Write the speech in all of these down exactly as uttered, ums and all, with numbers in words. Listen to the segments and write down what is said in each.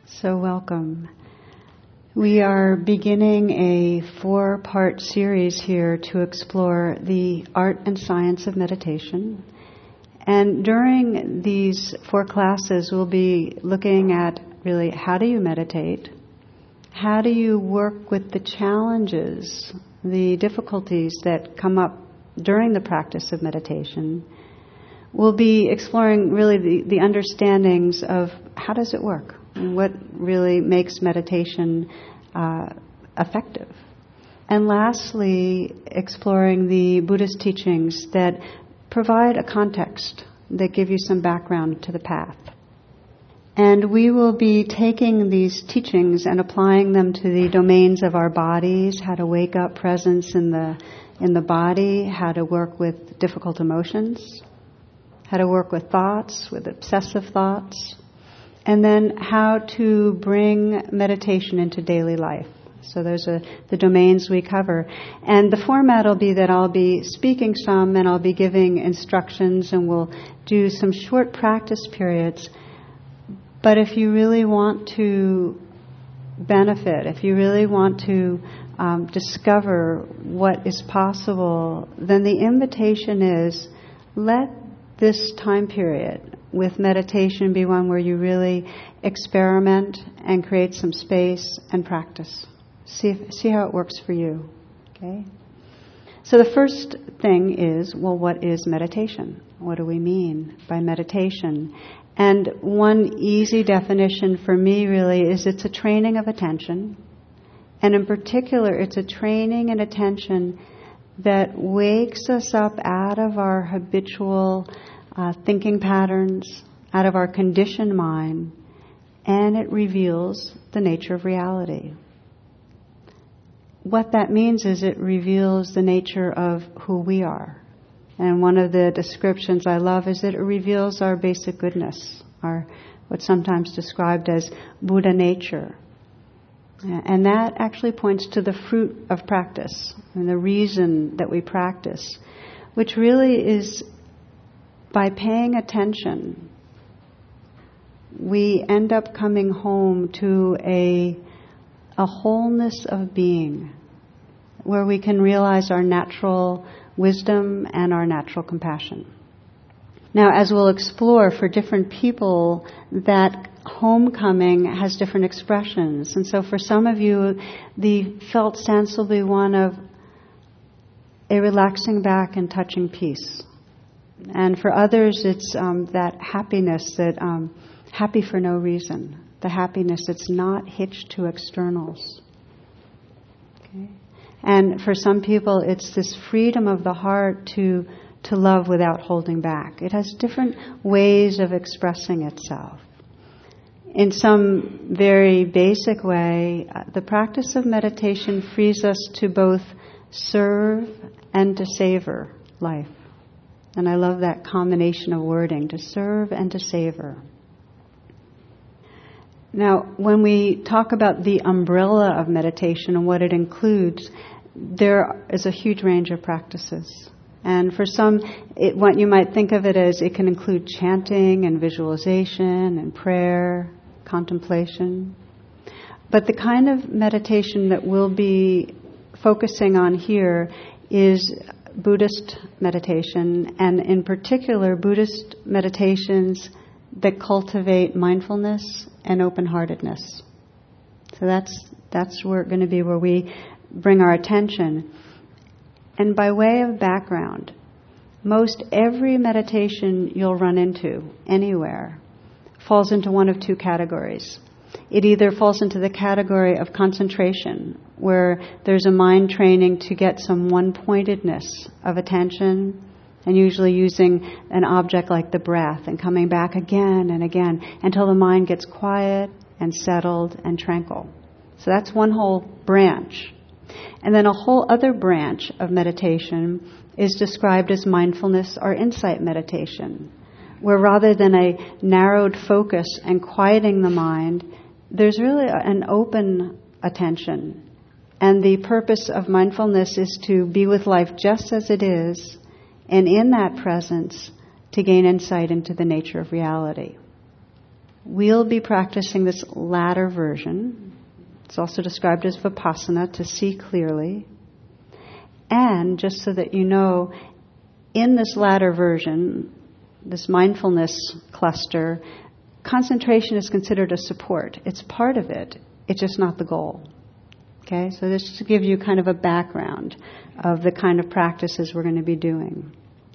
So welcome. We are beginning a four-part series here to explore the art and science of meditation. And during these four classes, we'll be looking at really how do you meditate? How do you work with the challenges, the difficulties that come up during the practice of meditation? We'll be exploring really the, the understandings of how does it work? What really makes meditation uh, effective? And lastly, exploring the Buddhist teachings that provide a context, that give you some background to the path. And we will be taking these teachings and applying them to the domains of our bodies, how to wake up presence in the in the body, how to work with difficult emotions, how to work with thoughts, with obsessive thoughts, and then how to bring meditation into daily life. So those are the domains we cover. And the format will be that I'll be speaking some and I'll be giving instructions and we'll do some short practice periods. But if you really want to benefit, if you really want to um, discover what is possible, then the invitation is let this time period with meditation be one where you really experiment and create some space and practice. See if, see how it works for you. Okay? So the first thing is, well, what is meditation? What do we mean by meditation? And one easy definition for me really is it's a training of attention. And in particular, it's a training in attention that wakes us up out of our habitual uh, thinking patterns, out of our conditioned mind, and it reveals the nature of reality. What that means is it reveals the nature of who we are. And one of the descriptions I love is that it reveals our basic goodness, our what's sometimes described as Buddha nature. And that actually points to the fruit of practice and the reason that we practice, which really is by paying attention, we end up coming home to a, a wholeness of being where we can realize our natural wisdom and our natural compassion. Now, as we'll explore, for different people, that homecoming has different expressions. And so for some of you, the felt sense will be one of a relaxing back and touching peace. And for others, it's um, that happiness, that um, happy for no reason. The happiness that's not hitched to externals. Okay? And for some people, it's this freedom of the heart to to love without holding back. It has different ways of expressing itself. In some very basic way, uh, the practice of meditation frees us to both serve and to savor life. And I love that combination of wording, to serve and to savor. Now, when we talk about the umbrella of meditation and what it includes, there is a huge range of practices. And for some, it, what you might think of it as, it can include chanting and visualization and prayer, contemplation. But the kind of meditation that we'll be focusing on here is Buddhist meditation, and in particular, Buddhist meditations that cultivate mindfulness and open-heartedness. So that's that's where going to be where we bring our attention. And by way of background, most every meditation you'll run into anywhere falls into one of two categories. It either falls into the category of concentration, where there's a mind training to get some one-pointedness of attention, and usually using an object like the breath and coming back again and again until the mind gets quiet and settled and tranquil. So that's one whole branch. And then a whole other branch of meditation is described as mindfulness or insight meditation, where rather than a narrowed focus and quieting the mind, there's really an open attention. And the purpose of mindfulness is to be with life just as it is, and in that presence, to gain insight into the nature of reality. we'll be practicing this latter version. It's also described as Vipassana, to see clearly. And just so that you know, in this latter version, this mindfulness cluster, concentration is considered a support. It's part of it. It's just not the goal. Okay, so this is to give you kind of a background of the kind of practices we're going to be doing.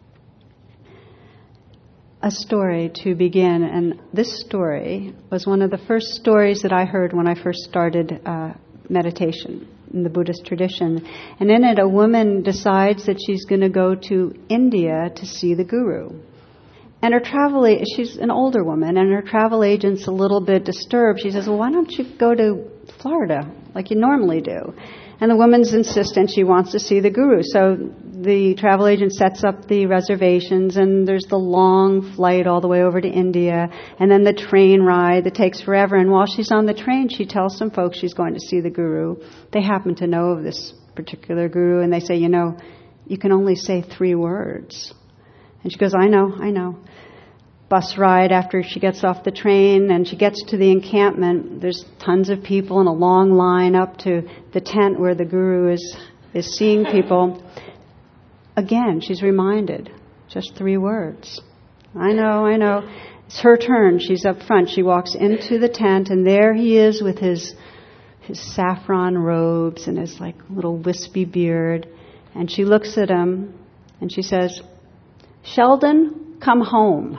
A story to begin, and this story was one of the first stories that I heard when I first started uh, meditation in the Buddhist tradition. And in it, a woman decides that she's going to go to India to see the guru. And her travel, she's an older woman, and her travel agent's a little bit disturbed. She says, well, why don't you go to Florida like you normally do? And the woman's insistent she wants to see the guru. So the travel agent sets up the reservations, and there's the long flight all the way over to India, and then the train ride that takes forever. And while she's on the train, she tells some folks she's going to see the guru. They happen to know of this particular guru, and they say, you know, you can only say three words. And she goes, I know, I know. Bus ride after she gets off the train, and she gets to the encampment. There's tons of people in a long line up to the tent where the guru is is seeing people. Again, she's reminded, just three words. I know, I know. It's her turn. She's up front. She walks into the tent, and there he is with his his saffron robes and his like little wispy beard. And she looks at him, and she says, Sheldon, come home.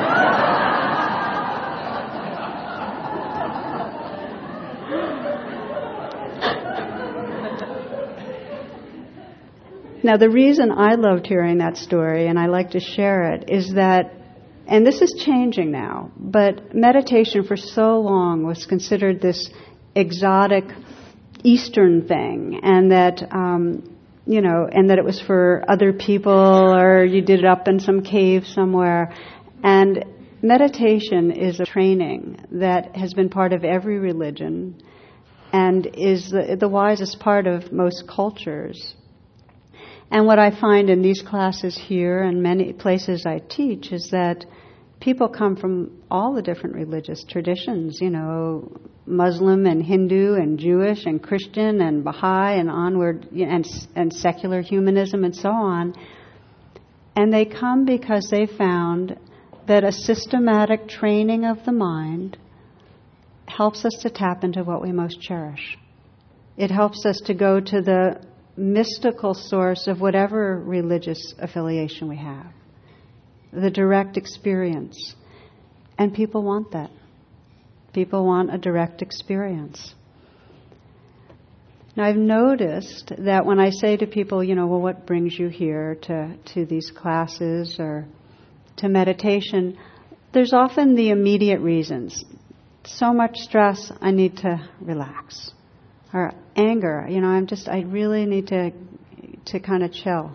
Now, the reason I loved hearing that story, and I like to share it, is that, and this is changing now, but meditation for so long was considered this exotic Eastern thing, and that, um, you know, and that it was for other people, or you did it up in some cave somewhere. And meditation is a training that has been part of every religion and is the, the wisest part of most cultures. And what I find in these classes here and many places I teach is that people come from all the different religious traditions, you know, Muslim and Hindu and Jewish and Christian and Baha'i and onward, and, and secular humanism and so on. And they come because they found that a systematic training of the mind helps us to tap into what we most cherish. It helps us to go to the mystical source of whatever religious affiliation we have, the direct experience. And people want that. People want a direct experience. Now, I've noticed that when I say to people, you know, well, what brings you here to, to these classes or to meditation, there's often the immediate reasons. So much stress, I need to relax. Or anger, you know, I'm just, I really need to to kind of chill.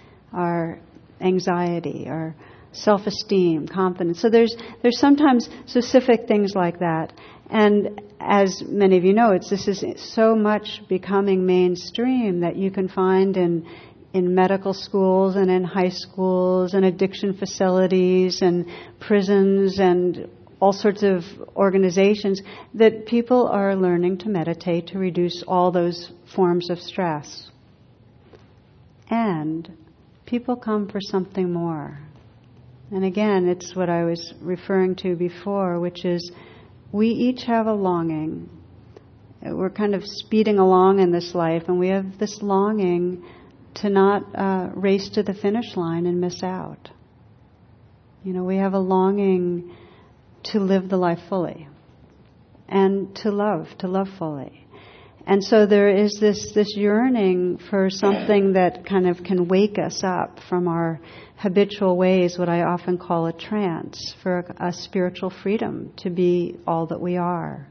Or anxiety, or self-esteem, confidence. So there's there's sometimes specific things like that. And as many of you know, it's this is so much becoming mainstream that you can find in in medical schools and in high schools and addiction facilities and prisons and all sorts of organizations, that people are learning to meditate to reduce all those forms of stress. And people come for something more. And again, it's what I was referring to before, which is we each have a longing. We're kind of speeding along in this life, and we have this longing to not uh, race to the finish line and miss out. You know, we have a longing to live the life fully and to love, to love fully. And so there is this, this yearning for something that kind of can wake us up from our habitual ways, what I often call a trance, for a, a spiritual freedom to be all that we are.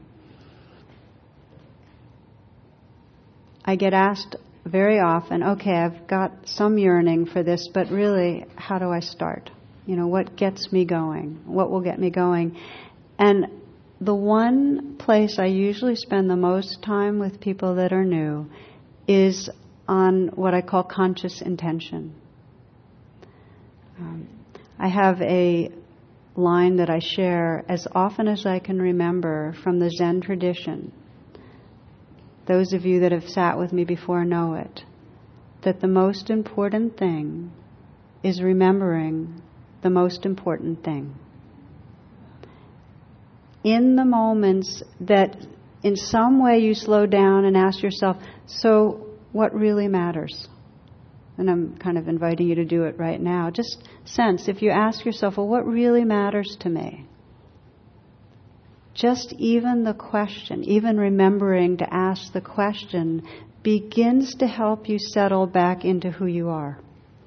I get asked very often, okay, I've got some yearning for this, but really, how do I start? You know, what gets me going? What will get me going? And the one place I usually spend the most time with people that are new is on what I call conscious intention. Um, I have a line that I share as often as I can remember from the Zen tradition. Those of you that have sat with me before know it. That the most important thing is remembering the most important thing. In the moments that in some way you slow down and ask yourself, so what really matters? And I'm kind of inviting you to do it right now. Just sense, if you ask yourself, well, what really matters to me? Just even the question, even remembering to ask the question, begins to help you settle back into who you are.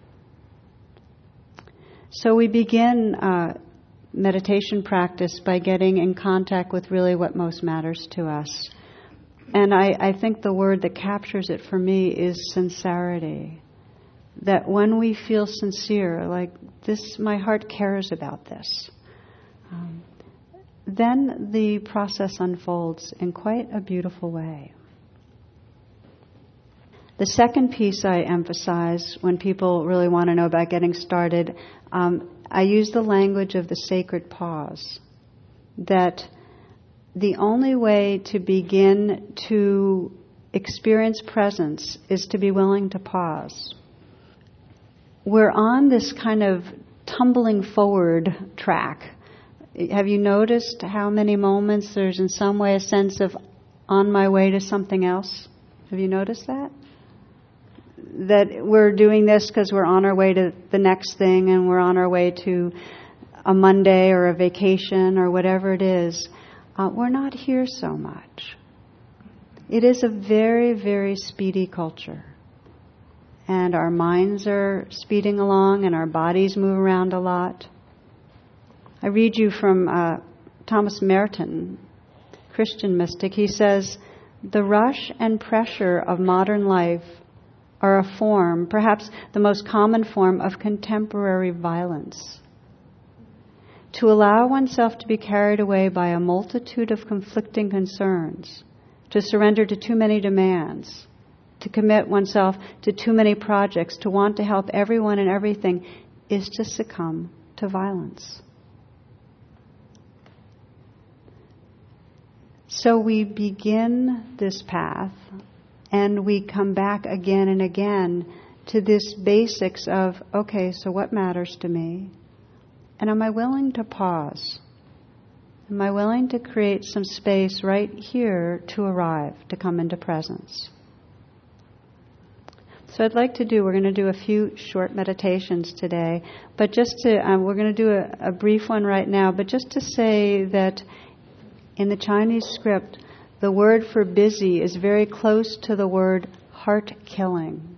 So we begin uh, meditation practice by getting in contact with really what most matters to us. And I, I think the word that captures it for me is sincerity. That when we feel sincere, like this, my heart cares about this, um, then the process unfolds in quite a beautiful way. The second piece I emphasize when people really want to know about getting started, um, I use the language of the sacred pause. That the only way to begin to experience presence is to be willing to pause. We're on this kind of tumbling forward track. Have you noticed how many moments there's in some way a sense of on my way to something else? Have you noticed that? That we're doing this because we're on our way to the next thing and we're on our way to a Monday or a vacation or whatever it is. Uh, we're not here so much. It is a very, very speedy culture. And our minds are speeding along and our bodies move around a lot. I read you from uh, Thomas Merton, Christian mystic. He says, the rush and pressure of modern life are a form, perhaps the most common form of contemporary violence. To allow oneself to be carried away by a multitude of conflicting concerns, to surrender to too many demands, to commit oneself to too many projects, to want to help everyone and everything, is to succumb to violence. So we begin this path and we come back again and again to this basics of, okay, so what matters to me? And am I willing to pause? Am I willing to create some space right here to arrive, to come into presence? So I'd like to do, we're going to do a few short meditations today, but just to, um, we're going to do a, a brief one right now, but just to say that in the Chinese script, the word for busy is very close to the word heart-killing.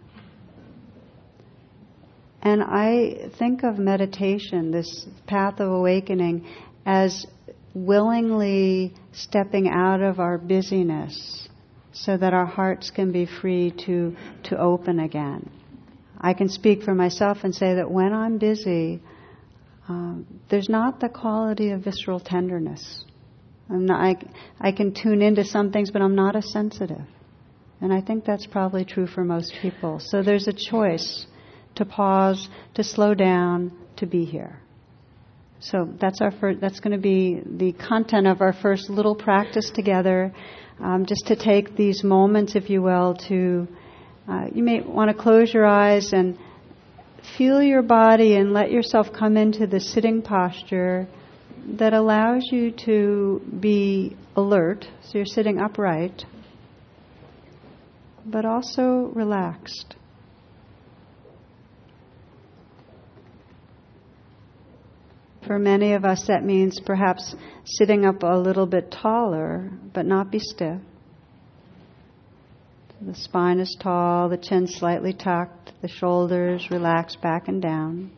And I think of meditation, this path of awakening, as willingly stepping out of our busyness so that our hearts can be free to, to open again. I can speak for myself and say that when I'm busy, um, there's not the quality of visceral tenderness. I'm not, I, I can tune into some things, but I'm not as sensitive. And I think that's probably true for most people. So there's a choice to pause, to slow down, to be here. So that's our first, that's going to be the content of our first little practice together. Um, just to take these moments, if you will, to uh, you may want to close your eyes and feel your body and let yourself come into the sitting posture that allows you to be alert. So you're sitting upright, but also relaxed. For many of us, that means perhaps sitting up a little bit taller, but not be stiff. The spine is tall, the chin slightly tucked, the shoulders relaxed back and down.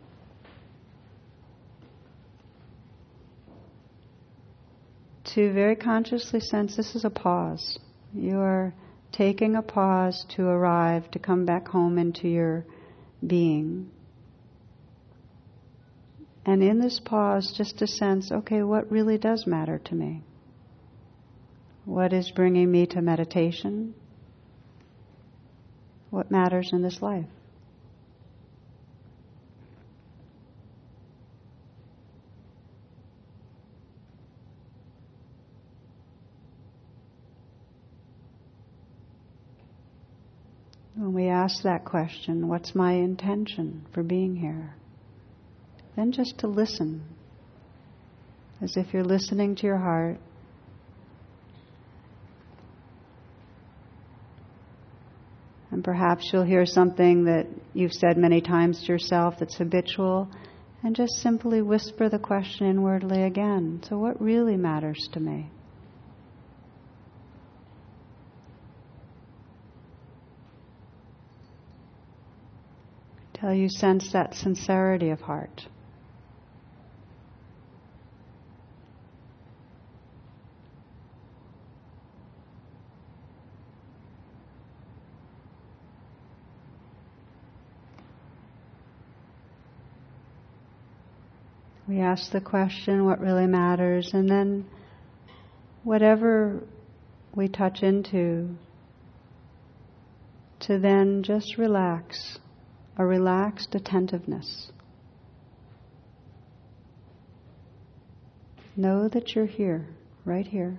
To very consciously sense this is a pause. You are taking a pause to arrive, to come back home into your being. And in this pause, just to sense, okay, what really does matter to me? What is bringing me to meditation? What matters in this life? When we ask that question, what's my intention for being here? Then just to listen, as if you're listening to your heart. And perhaps you'll hear something that you've said many times to yourself that's habitual, and just simply whisper the question inwardly again. So what really matters to me? Till you sense that sincerity of heart. We ask the question, what really matters, and then whatever we touch into, to then just relax, a relaxed attentiveness. Know that you're here, right here.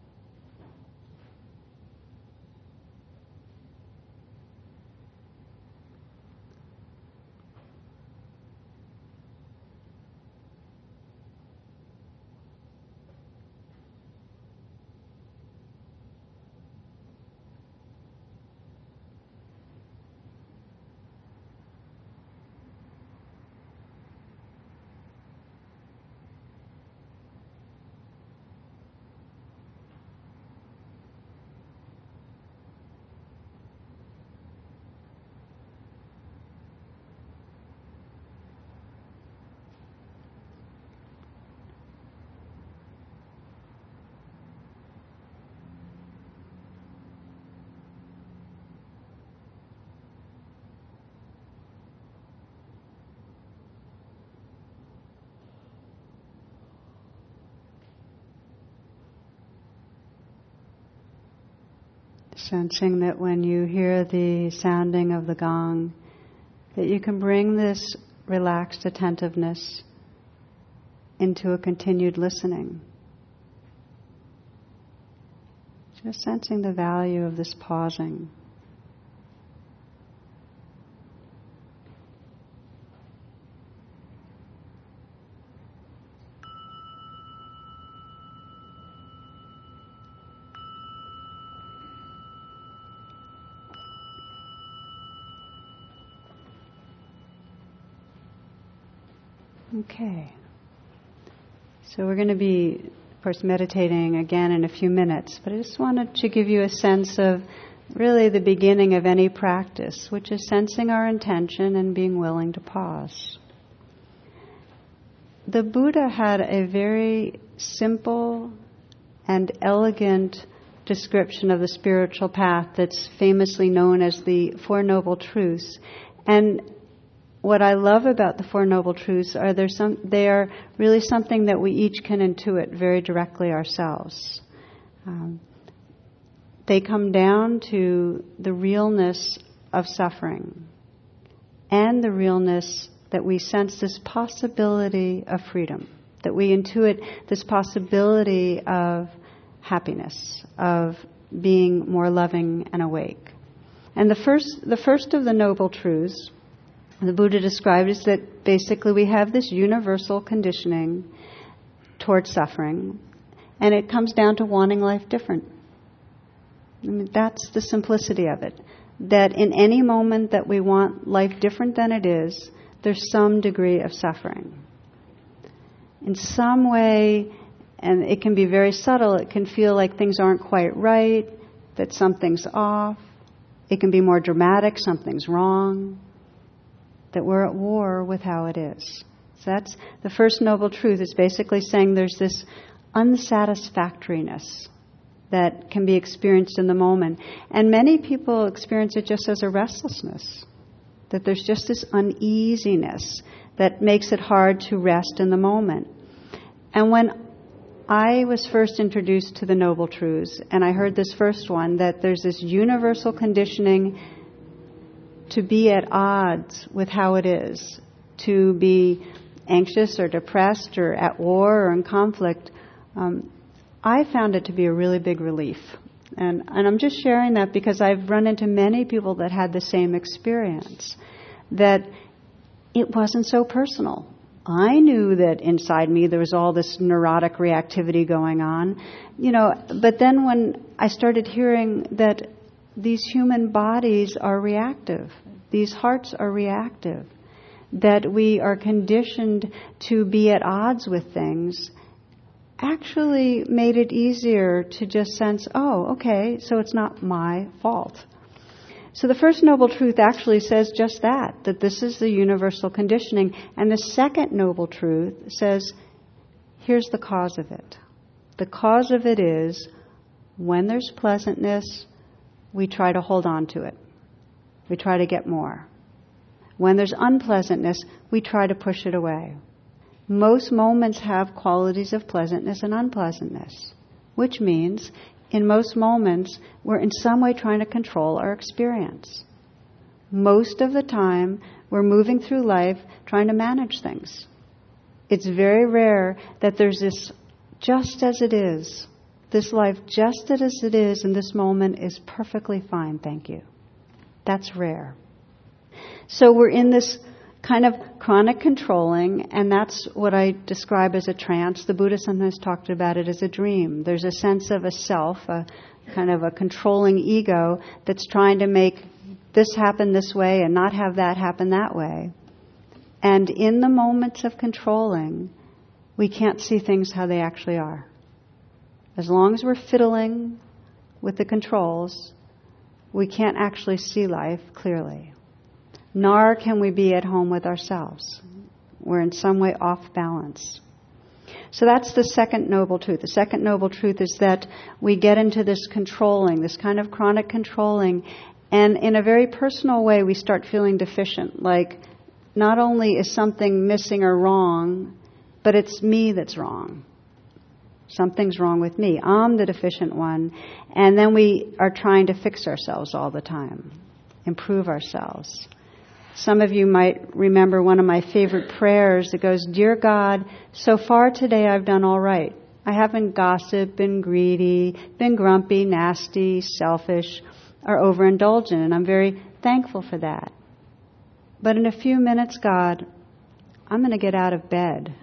Sensing that when you hear the sounding of the gong, that you can bring this relaxed attentiveness into a continued listening. Just sensing the value of this pausing. Okay. So we're going to be, of course, meditating again in a few minutes, but I just wanted to give you a sense of really the beginning of any practice, which is sensing our intention and being willing to pause. The Buddha had a very simple and elegant description of the spiritual path that's famously known as the Four Noble Truths. And what I love about the Four Noble Truths are there some, they are really something that we each can intuit very directly ourselves. Um, they come down to the realness of suffering and the realness that we sense this possibility of freedom, that we intuit this possibility of happiness, of being more loving and awake. And the first, the first of the Noble Truths the Buddha described is that basically we have this universal conditioning towards suffering, and it comes down to wanting life different. I mean, that's the simplicity of it. That in any moment that we want life different than it is, there's some degree of suffering. In some way, and it can be very subtle, it can feel like things aren't quite right, that something's off. It can be more dramatic, something's wrong. That we're at war with how it is. So that's the first noble truth. It's basically saying there's this unsatisfactoriness that can be experienced in the moment. And many people experience it just as a restlessness. That there's just this uneasiness that makes it hard to rest in the moment. And when I was first introduced to the Noble Truths, and I heard this first one, that there's this universal conditioning to be at odds with how it is, to be anxious or depressed or at war or in conflict, um, I found it to be a really big relief. And, and I'm just sharing that because I've run into many people that had the same experience, that it wasn't so personal. I knew that inside me there was all this neurotic reactivity going on, you know, but then when I started hearing that these human bodies are reactive, these hearts are reactive, that we are conditioned to be at odds with things, actually made it easier to just sense, oh, okay, so it's not my fault. So the First Noble Truth actually says just that, that this is the universal conditioning. And the Second Noble Truth says, here's the cause of it. The cause of it is, when there's pleasantness, we try to hold on to it. We try to get more. When there's unpleasantness, we try to push it away. Most moments have qualities of pleasantness and unpleasantness, which means in most moments we're in some way trying to control our experience. Most of the time we're moving through life trying to manage things. It's very rare that there's this just as it is. This life just as it is in this moment is perfectly fine, thank you. That's rare. So we're in this kind of chronic controlling, and that's what I describe as a trance. The Buddha sometimes talked about it as a dream. There's a sense of a self, a kind of a controlling ego that's trying to make this happen this way and not have that happen that way. And in the moments of controlling, we can't see things how they actually are. As long as we're fiddling with the controls, we can't actually see life clearly. Nor can we be at home with ourselves. We're in some way off balance. So that's the second noble truth. The second noble truth is that we get into this controlling, this kind of chronic controlling, and in a very personal way we start feeling deficient. Like, not only is something missing or wrong, but it's me that's wrong. Something's wrong with me. I'm the deficient one. And then we are trying to fix ourselves all the time, improve ourselves. Some of you might remember one of my favorite prayers that goes, Dear God, so far today I've done all right. I haven't gossiped, been greedy, been grumpy, nasty, selfish, or overindulgent, and I'm very thankful for that. But in a few minutes, God, I'm going to get out of bed.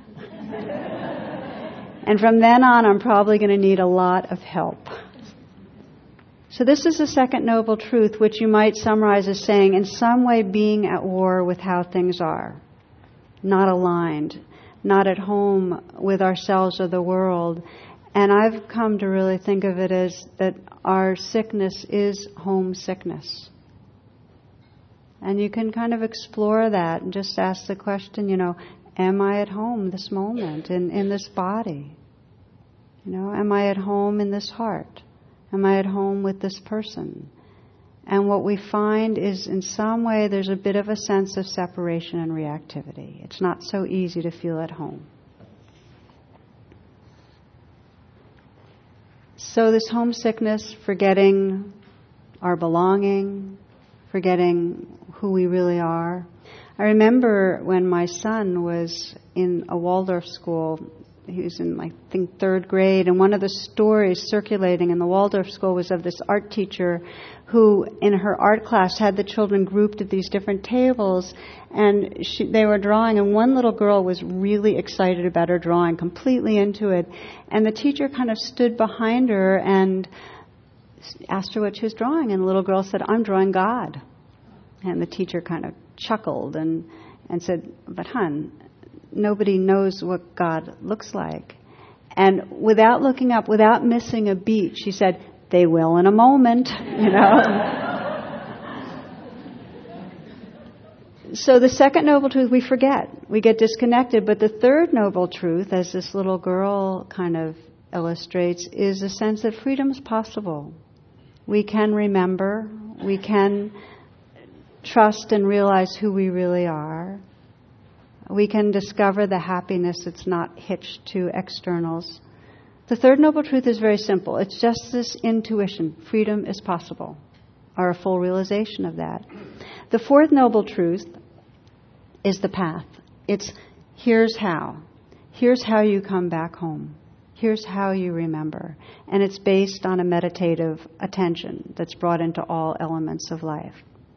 And from then on, I'm probably going to need a lot of help. So this is the second noble truth, which you might summarize as saying, in some way being at war with how things are, not aligned, not at home with ourselves or the world. And I've come to really think of it as that our sickness is homesickness. And you can kind of explore that and just ask the question, you know, am I at home this moment in, in this body? You know, am I at home in this heart? Am I at home with this person? And what we find is in some way there's a bit of a sense of separation and reactivity. It's not so easy to feel at home. So this homesickness, forgetting our belonging, forgetting who we really are. I remember when my son was in a Waldorf school. He was in, I think, third grade, and one of the stories circulating in the Waldorf school was of this art teacher who, in her art class, had the children grouped at these different tables, and she, they were drawing, and one little girl was really excited about her drawing, completely into it, and the teacher kind of stood behind her and asked her what she was drawing, and the little girl said, I'm drawing God. And the teacher kind of chuckled and, and said, but hon, nobody knows what God looks like. And without looking up, without missing a beat, she said, they will in a moment, you know. So the second noble truth we forget. We get disconnected. But the third noble truth, as this little girl kind of illustrates, is a sense that freedom is possible. We can remember. We can trust and realize who we really are. We can discover the happiness that's not hitched to externals. The third noble truth is very simple. It's just this intuition. Freedom is possible, or a full realization of that. The fourth noble truth is the path. It's here's how. Here's how you come back home. Here's how you remember. And it's based on a meditative attention that's brought into all elements of life.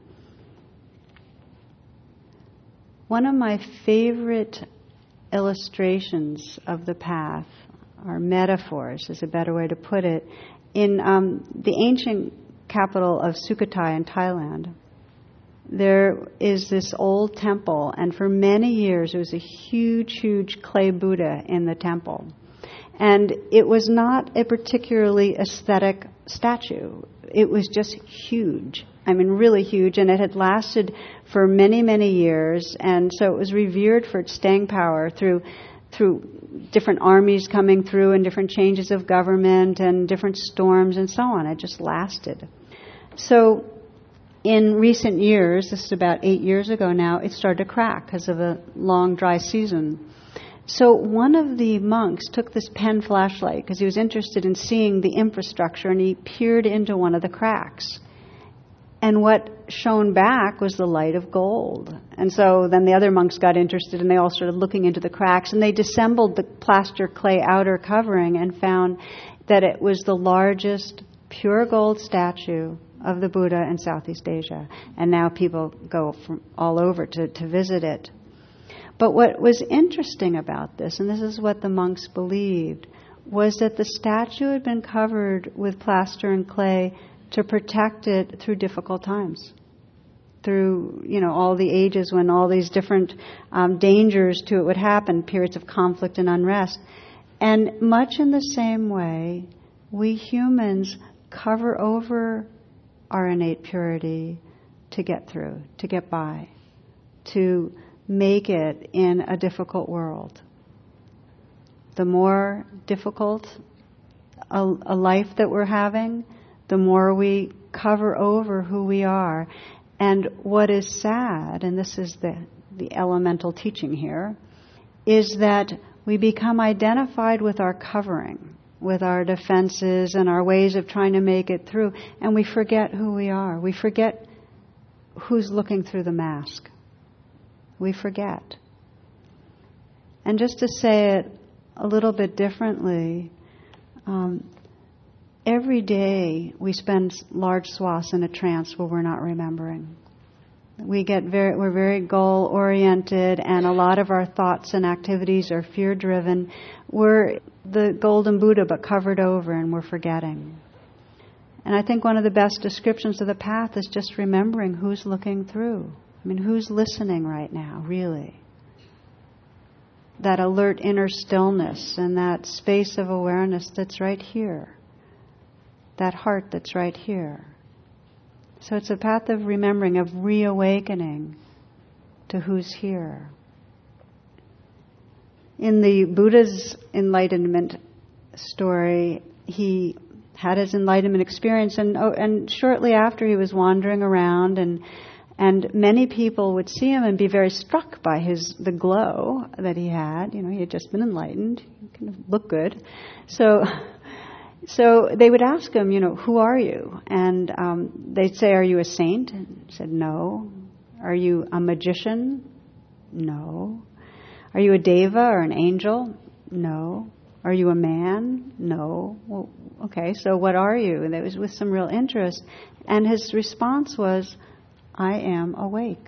One of my favorite illustrations of the path, or metaphors is a better way to put it, in um, the ancient capital of Sukhothai in Thailand, there is this old temple, and for many years there was a huge, huge clay Buddha in the temple. And it was not a particularly aesthetic statue. It was just huge. I mean, really huge, and it had lasted for many, many years, and so it was revered for its staying power through through different armies coming through and different changes of government and different storms and so on. It just lasted. So in recent years, this is about eight years ago now, it started to crack because of a long dry season. So one of the monks took this pen flashlight because he was interested in seeing the infrastructure, and he peered into one of the cracks. And what shone back was the light of gold. And so then the other monks got interested, and they all started looking into the cracks, and they disassembled the plaster clay outer covering and found that it was the largest pure gold statue of the Buddha in Southeast Asia. And now people go from all over to, to visit it. But what was interesting about this, and this is what the monks believed, was that the statue had been covered with plaster and clay to protect it through difficult times, through, you know, all the ages when all these different um, dangers to it would happen, periods of conflict and unrest. And much in the same way, we humans cover over our innate purity to get through, to get by, to make it in a difficult world. The more difficult a, a life that we're having, the more we cover over who we are. And what is sad, and this is the, the elemental teaching here, is that we become identified with our covering, with our defenses and our ways of trying to make it through, and we forget who we are. We forget who's looking through the mask. We forget. And just to say it a little bit differently, um, every day we spend large swaths in a trance where we're not remembering. We get very, we're very goal-oriented, and a lot of our thoughts and activities are fear-driven. We're the golden Buddha, but covered over, and we're forgetting. And I think one of the best descriptions of the path is just remembering who's looking through. I mean, who's listening right now, really? That alert inner stillness and that space of awareness that's right here. That heart that's right here. So it's a path of remembering, of reawakening to who's here. In the Buddha's enlightenment story, he had his enlightenment experience, and oh, and shortly after he was wandering around, and and many people would see him and be very struck by his the glow that he had. You know, he had just been enlightened. He kind of looked good. So so they would ask him, you know, who are you? And um, they'd say, are you a saint? And he said, no. Are you a magician? No. Are you a deva or an angel? No. Are you a man? No. Well, okay, so what are you? And it was with some real interest. And his response was, I am awake.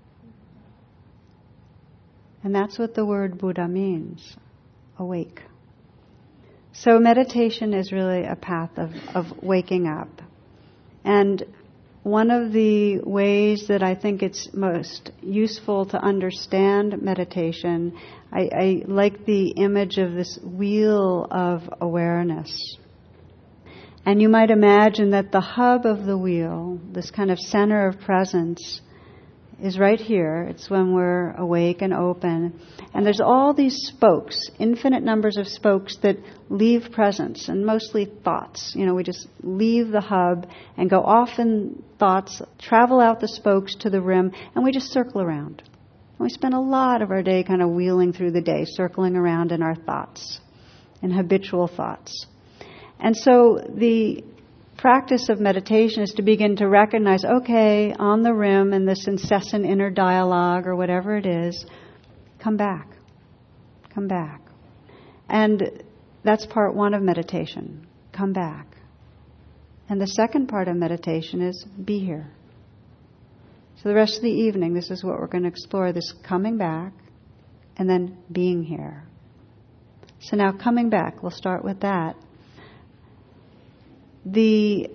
And that's what the word Buddha means, awake. So meditation is really a path of, of waking up. And one of the ways that I think it's most useful to understand meditation, I, I like the image of this wheel of awareness. And you might imagine that the hub of the wheel, this kind of center of presence, is right here. It's when we're awake and open. And there's all these spokes, infinite numbers of spokes that leave presence, and mostly thoughts. You know, we just leave the hub and go off in thoughts, travel out the spokes to the rim, and we just circle around. And we spend a lot of our day kind of wheeling through the day, circling around in our thoughts, in habitual thoughts. And so the practice of meditation is to begin to recognize, okay, on the rim in this incessant inner dialogue or whatever it is, come back, come back. And that's part one of meditation. Come back. And the second part of meditation is be here. So the rest of the evening, this is what we're going to explore, this coming back and then being here. So now coming back, we'll start with that. The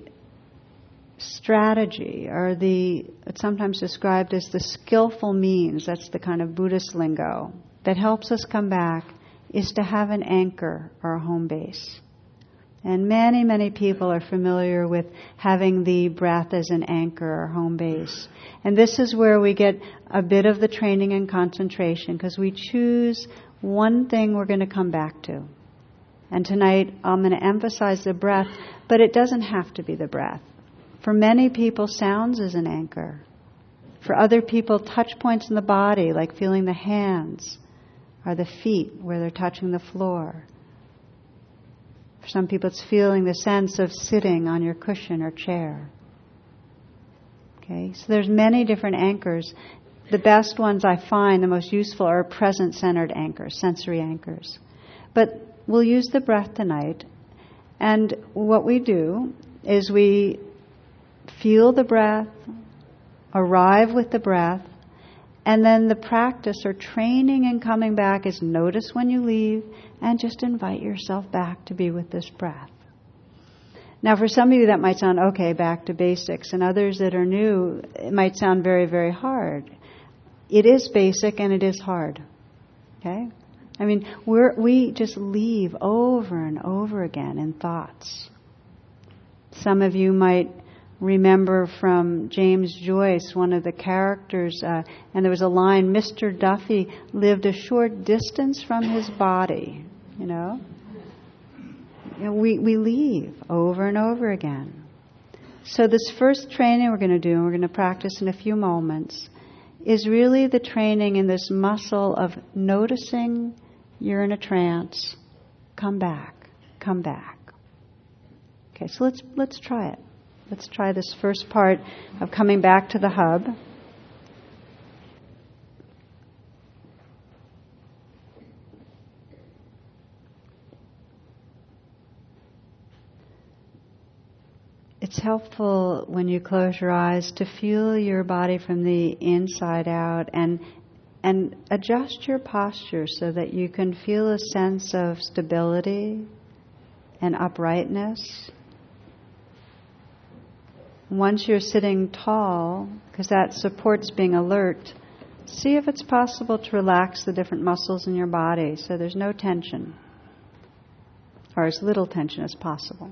strategy, or the, it's sometimes described as the skillful means, that's the kind of Buddhist lingo, that helps us come back, is to have an anchor or a home base. And many, many people are familiar with having the breath as an anchor or home base. And this is where we get a bit of the training and concentration, because we choose one thing we're going to come back to. And tonight I'm going to emphasize the breath, but it doesn't have to be the breath. For many people, sounds is an anchor. For other people, touch points in the body, like feeling the hands or the feet where they're touching the floor. For some people, it's feeling the sense of sitting on your cushion or chair. Okay, so there's many different anchors. The best ones I find, the most useful, are present-centered anchors, sensory anchors. But we'll use the breath tonight. And what we do is we feel the breath, arrive with the breath, and then the practice or training in coming back is notice when you leave and just invite yourself back to be with this breath. Now for some of you that might sound okay, back to basics, and others that are new, it might sound very, very hard. It is basic and it is hard. Okay? I mean, we're, we just leave over and over again in thoughts. Some of you might remember from James Joyce, one of the characters, uh, and there was a line, Mister Duffy lived a short distance from his body, you know. You know, we, we leave over and over again. So this first training we're going to do, and we're going to practice in a few moments, is really the training in this muscle of noticing you're in a trance. Come back, come back. Okay, so let's let's try it. Let's try this first part of coming back to the hub. It's helpful when you close your eyes to feel your body from the inside out and and adjust your posture so that you can feel a sense of stability and uprightness. Once you're sitting tall, because that supports being alert, see if it's possible to relax the different muscles in your body so there's no tension, or as little tension as possible.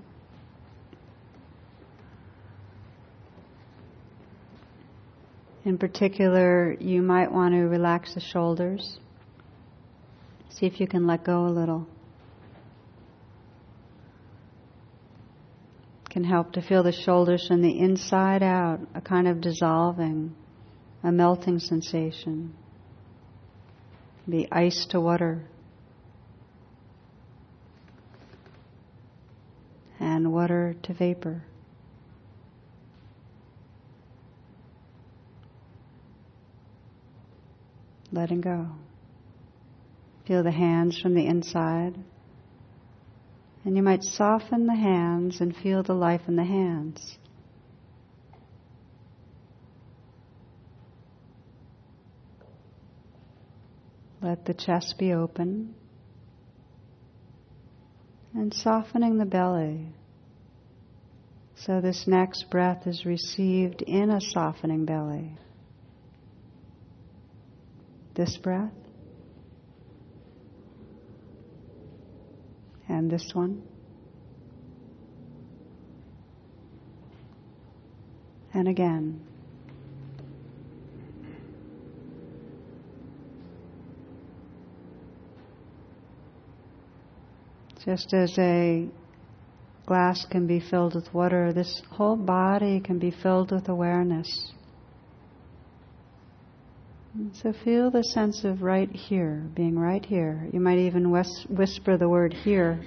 In particular, you might want to relax the shoulders. See if you can let go a little. It can help to feel the shoulders from the inside out, a kind of dissolving, a melting sensation. Be ice to water. And water to vapor. Letting go. Feel the hands from the inside. And you might soften the hands and feel the life in the hands. Let the chest be open. And softening the belly. So this next breath is received in a softening belly. This breath. And this one. And again. Just as a glass can be filled with water, this whole body can be filled with awareness. So feel the sense of right here, being right here. You might even whis- whisper the word here.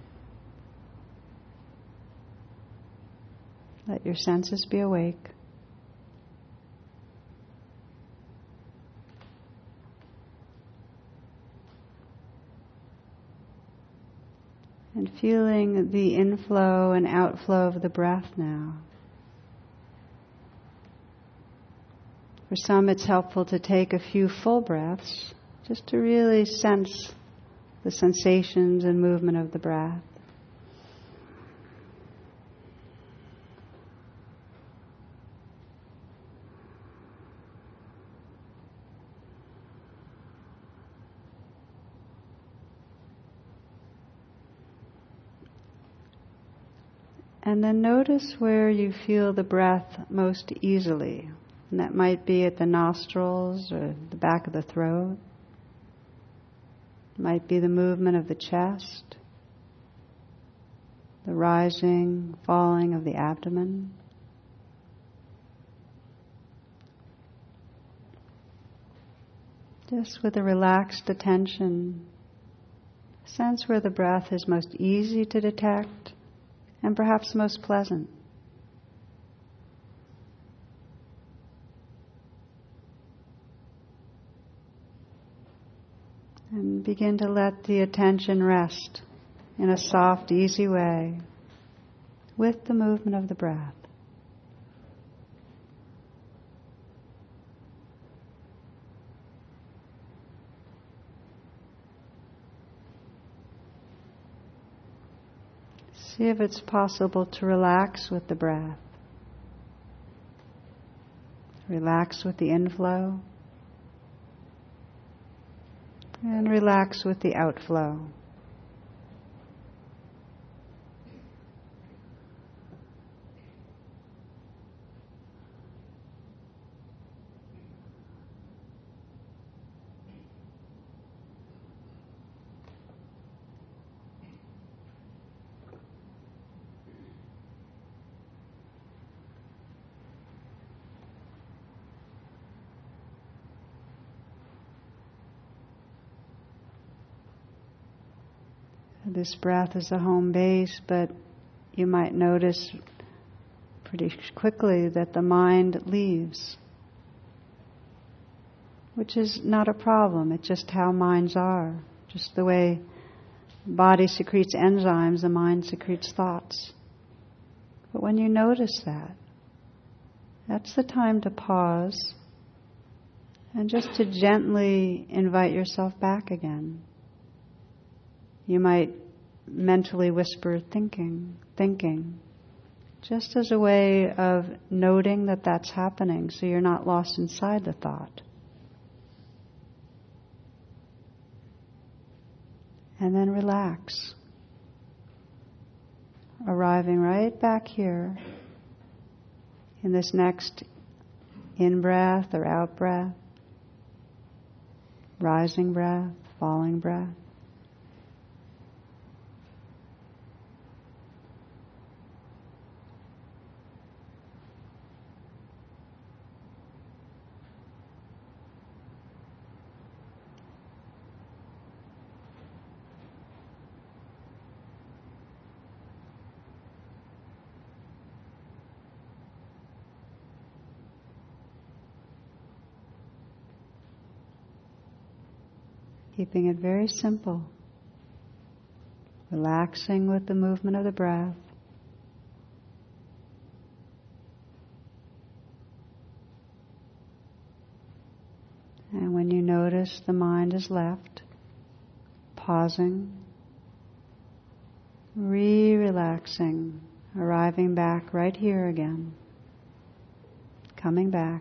Let your senses be awake. feeling the inflow and outflow of the breath now. For some, it's helpful to take a few full breaths just to really sense the sensations and movement of the breath. And then notice where you feel the breath most easily. And that might be at the nostrils or the back of the throat. It might be the movement of the chest, the rising, falling of the abdomen. Just with a relaxed attention, sense where the breath is most easy to detect and perhaps most pleasant. And begin to let the attention rest in a soft, easy way with the movement of the breath. See if it's possible to relax with the breath. Relax with the inflow. And relax with the outflow. This breath is a home base, but you might notice pretty quickly that the mind leaves, which is not a problem. It's just how minds are. Just the way the body secretes enzymes, the mind secretes thoughts. But when you notice that, that's the time to pause and just to gently invite yourself back again. You might mentally whisper thinking, thinking, just as a way of noting that that's happening so you're not lost inside the thought. And then relax, arriving right back here in this next in-breath or out-breath, rising breath, falling breath. Keeping it very simple, relaxing with the movement of the breath. And when you notice the mind is left, pausing, re-relaxing, arriving back right here again, coming back.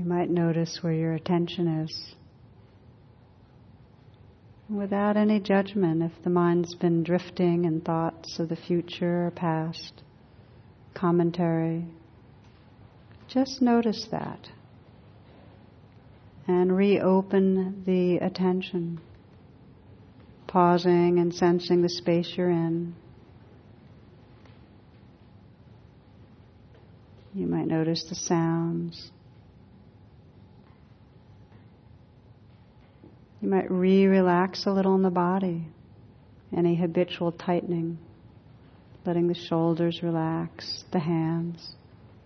You might notice where your attention is. Without any judgment, if the mind's been drifting in thoughts of the future or past, commentary, just notice that. And reopen the attention, pausing and sensing the space you're in. You might notice the sounds. You might re-relax a little in the body, any habitual tightening, letting the shoulders relax, the hands.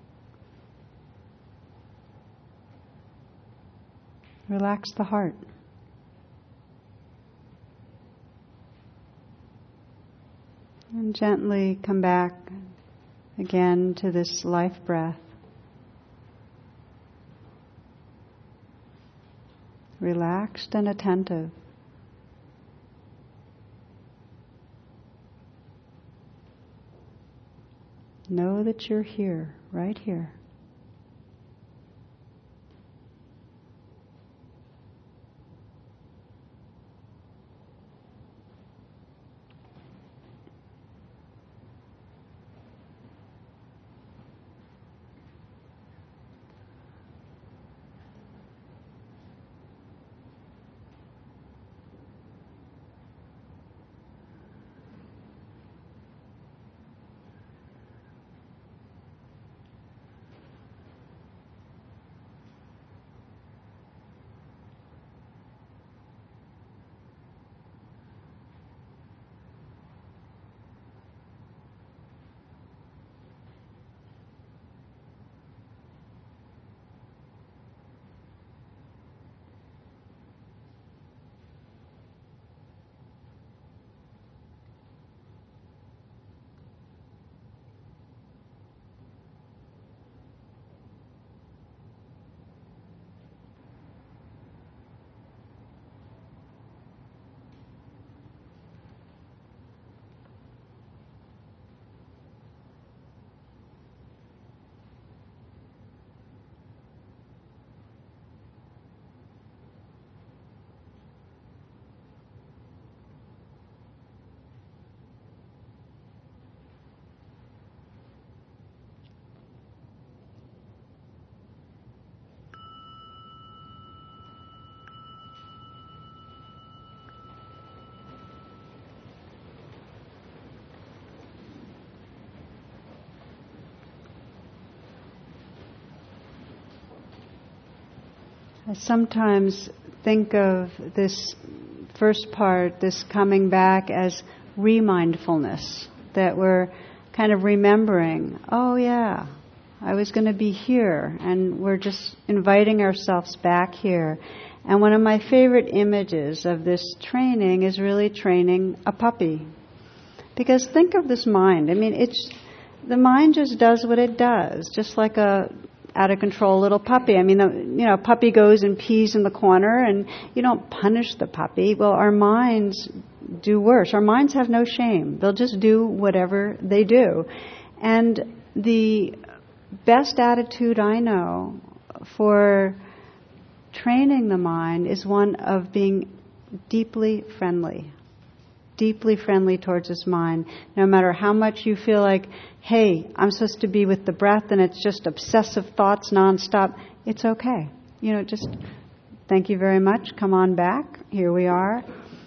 Relax the heart. And gently come back again to this life breath. Relaxed and attentive. Know that you're here, right here. I sometimes think of this first part, this coming back, as remindfulness, that we're kind of remembering, oh yeah, I was going to be here, and we're just inviting ourselves back here. And one of my favorite images of this training is really training a puppy. Because think of this mind. I mean, it's the mind just does what it does, just like a out-of-control little puppy. I mean, the, you know, a puppy goes and pees in the corner, and you don't punish the puppy. Well, our minds do worse. Our minds have no shame. They'll just do whatever they do. And the best attitude I know for training the mind is one of being deeply friendly. Deeply friendly towards his mind. No matter how much you feel like, hey, I'm supposed to be with the breath and it's just obsessive thoughts nonstop, it's okay. You know, just thank you very much. Come on back. Here we are.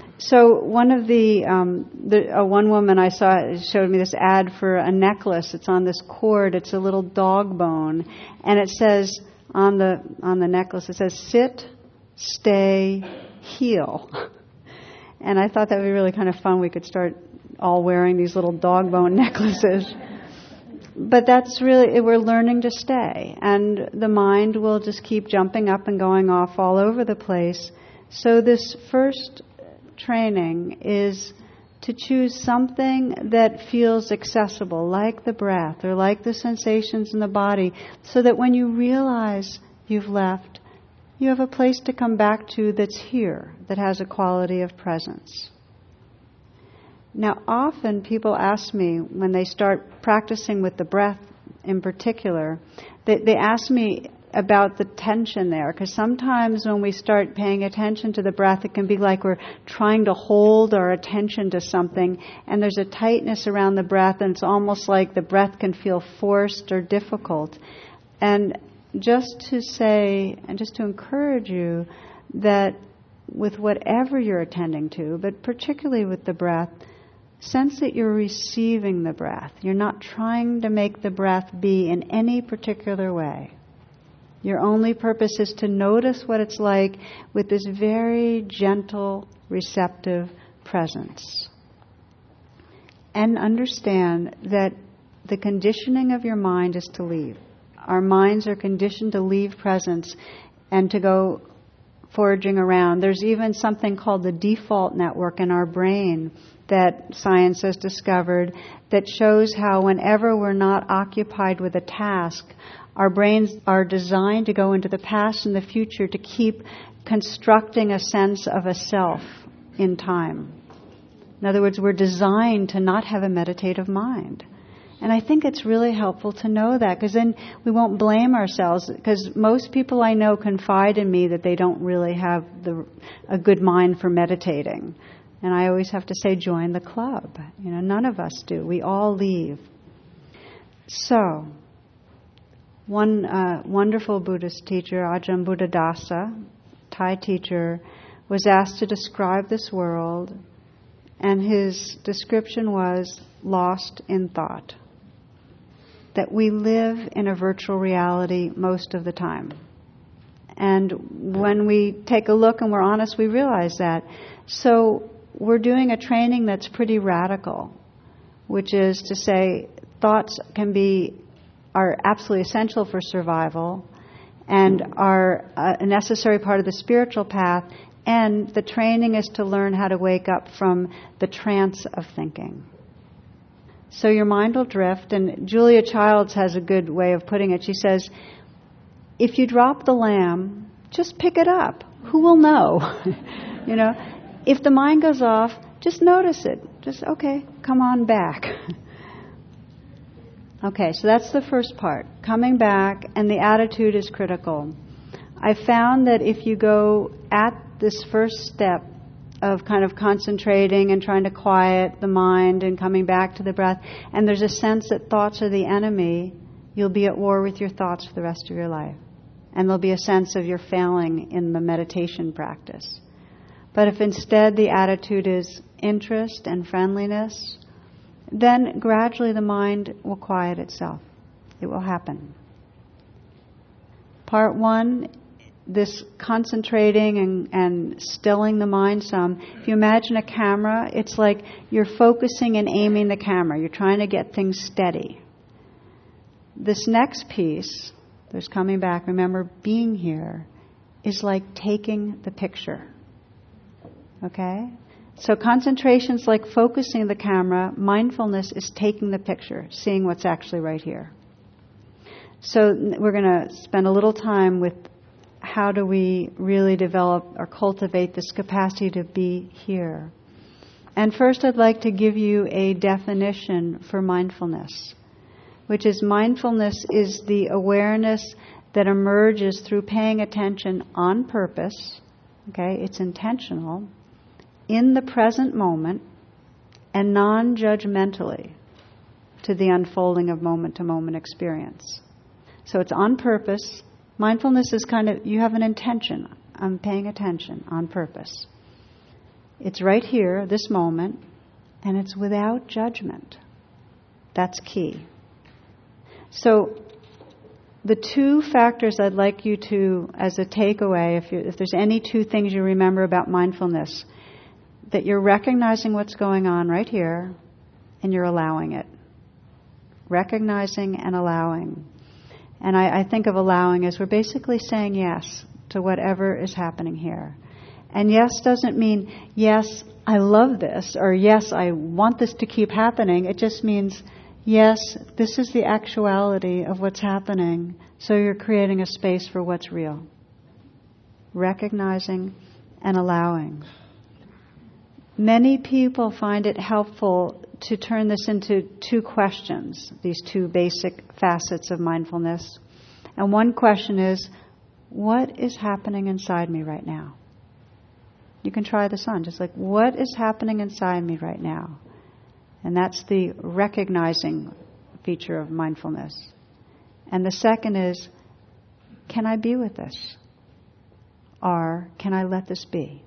So one of the, um, the uh, one woman I saw showed me this ad for a necklace. It's on this cord. It's a little dog bone, and it says on the on the necklace, it says sit, stay, heal. And I thought that would be really kind of fun. We could start all wearing these little dog bone necklaces. But that's really, we're learning to stay. And the mind will just keep jumping up and going off all over the place. So this first training is to choose something that feels accessible, like the breath or like the sensations in the body, so that when you realize you've left, you have a place to come back to that's here, that has a quality of presence. Now, often people ask me, when they start practicing with the breath in particular, they, they ask me, about the tension there, because sometimes when we start paying attention to the breath, it can be like we're trying to hold our attention to something, and there's a tightness around the breath, and it's almost like the breath can feel forced or difficult. And just to say, and just to encourage you, that with whatever you're attending to, but particularly with the breath, sense that you're receiving the breath. You're not trying to make the breath be in any particular way. Your only purpose is to notice what it's like with this very gentle, receptive presence. And understand that the conditioning of your mind is to leave. Our minds are conditioned to leave presence and to go foraging around. There's even something called the default network in our brain that science has discovered that shows how whenever we're not occupied with a task, our brains are designed to go into the past and the future to keep constructing a sense of a self in time. In other words, we're designed to not have a meditative mind. And I think it's really helpful to know that, because then we won't blame ourselves, because most people I know confide in me that they don't really have the, a good mind for meditating. And I always have to say, join the club. You know, none of us do. We all leave. So, one uh, wonderful Buddhist teacher, Ajahn Buddhadasa, Thai teacher, was asked to describe this world, and his description was lost in thought. That we live in a virtual reality most of the time. And when we take a look and we're honest, we realize that. So we're doing a training that's pretty radical, which is to say thoughts can be are absolutely essential for survival and are a necessary part of the spiritual path, and the training is to learn how to wake up from the trance of thinking. So your mind will drift, and Julia Childs has a good way of putting it. She says, if you drop the lamb, just pick it up. Who will know? You know, if the mind goes off, just notice it. Just, okay, come on back. Okay, so that's the first part, coming back, and the attitude is critical. I found that if you go at this first step of kind of concentrating and trying to quiet the mind and coming back to the breath, and there's a sense that thoughts are the enemy, you'll be at war with your thoughts for the rest of your life. And there'll be a sense of you're failing in the meditation practice. But if instead the attitude is interest and friendliness, then gradually the mind will quiet itself. It will happen. Part one, this concentrating and, and stilling the mind some. If you imagine a camera, it's like you're focusing and aiming the camera. You're trying to get things steady. This next piece, there's coming back, remember being here, is like taking the picture. Okay? So concentration's like focusing the camera. Mindfulness is taking the picture, seeing what's actually right here. So we're going to spend a little time with how do we really develop or cultivate this capacity to be here. And first I'd like to give you a definition for mindfulness, which is mindfulness is the awareness that emerges through paying attention on purpose. Okay, it's intentional, in the present moment, and non-judgmentally to the unfolding of moment-to-moment experience. So it's on purpose. Mindfulness is kind of, you have an intention. I'm paying attention on purpose. It's right here, this moment, and it's without judgment. That's key. So the two factors I'd like you to, as a takeaway, if, you, if there's any two things you remember about mindfulness, that you're recognizing what's going on right here, and you're allowing it. Recognizing and allowing. And I, I think of allowing as we're basically saying yes to whatever is happening here. And yes doesn't mean, yes, I love this, or yes, I want this to keep happening. It just means, yes, this is the actuality of what's happening, so you're creating a space for what's real. Recognizing and allowing. Many people find it helpful to turn this into two questions, these two basic facets of mindfulness. And one question is, what is happening inside me right now? You can try this on, just like, what is happening inside me right now? And that's the recognizing feature of mindfulness. And the second is, can I be with this? Or can I let this be?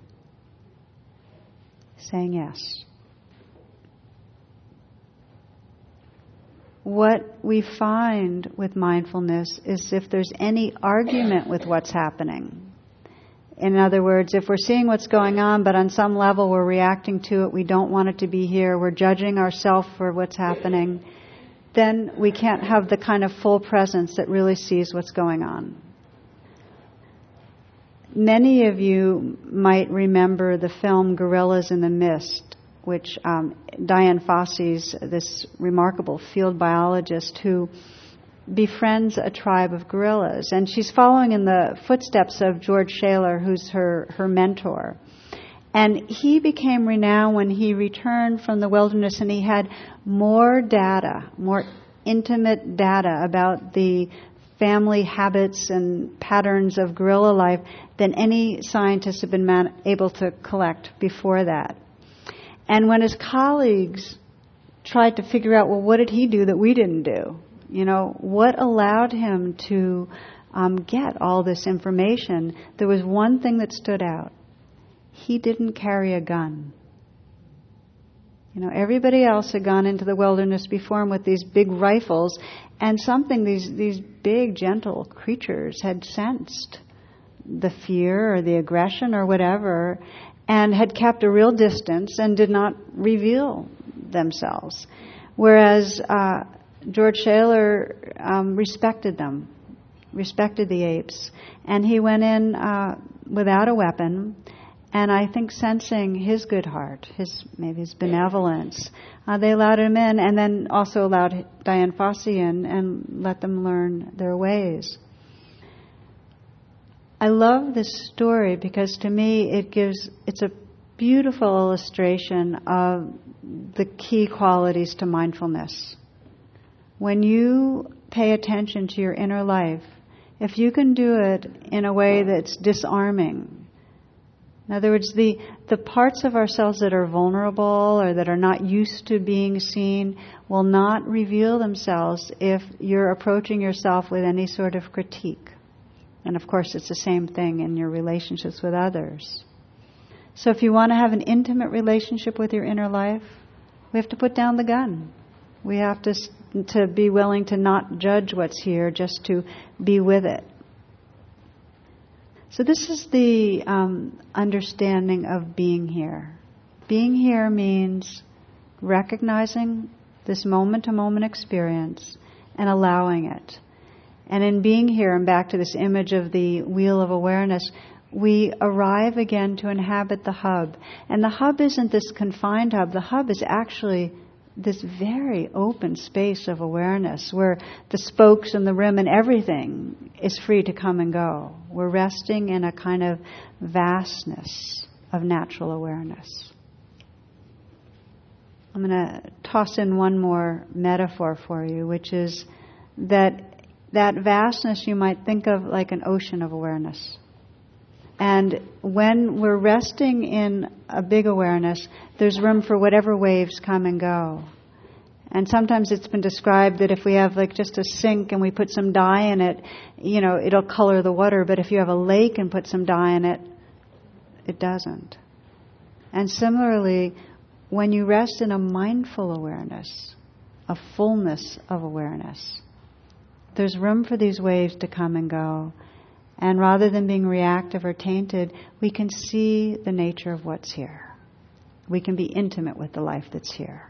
Saying yes. What we find with mindfulness is if there's any argument with what's happening. In other words, if we're seeing what's going on, but on some level we're reacting to it, we don't want it to be here, we're judging ourselves for what's happening, then we can't have the kind of full presence that really sees what's going on. Many of you might remember the film Gorillas in the Mist, which um, Dian Fossey's this remarkable field biologist who befriends a tribe of gorillas. And she's following in the footsteps of George Shaler, who's her, her mentor. And he became renowned when he returned from the wilderness and he had more data, more intimate data about the family habits and patterns of gorilla life than any scientist had been man- able to collect before that. And when his colleagues tried to figure out, well, what did he do that we didn't do? You know, what allowed him to um, get all this information? There was one thing that stood out. He didn't carry a gun. You know, everybody else had gone into the wilderness before him with these big rifles, and something these these big, gentle creatures had sensed the fear or the aggression or whatever, and had kept a real distance and did not reveal themselves. Whereas uh, George Shaler um, respected them, respected the apes, and he went in uh, without a weapon. And I think sensing his good heart, his maybe his benevolence, uh, they allowed him in, and then also allowed Dian Fossey in and let them learn their ways. I love this story because to me it gives, it's a beautiful illustration of the key qualities to mindfulness. When you pay attention to your inner life, if you can do it in a way that's disarming, in other words, the, the parts of ourselves that are vulnerable or that are not used to being seen will not reveal themselves if you're approaching yourself with any sort of critique. And of course, it's the same thing in your relationships with others. So if you want to have an intimate relationship with your inner life, we have to put down the gun. We have to, to be willing to not judge what's here, just to be with it. So this is the um, understanding of being here. Being here means recognizing this moment-to-moment experience and allowing it. And in being here, and back to this image of the wheel of awareness, we arrive again to inhabit the hub. And the hub isn't this confined hub. The hub is actually this very open space of awareness where the spokes and the rim and everything is free to come and go. We're resting in a kind of vastness of natural awareness. I'm going to toss in one more metaphor for you, which is that that vastness you might think of like an ocean of awareness. And when we're resting in a big awareness, there's room for whatever waves come and go. And sometimes it's been described that if we have like just a sink and we put some dye in it, you know, it'll color the water. But if you have a lake and put some dye in it, it doesn't. And similarly, when you rest in a mindful awareness, a fullness of awareness, there's room for these waves to come and go. And rather than being reactive or tainted, we can see the nature of what's here. We can be intimate with the life that's here.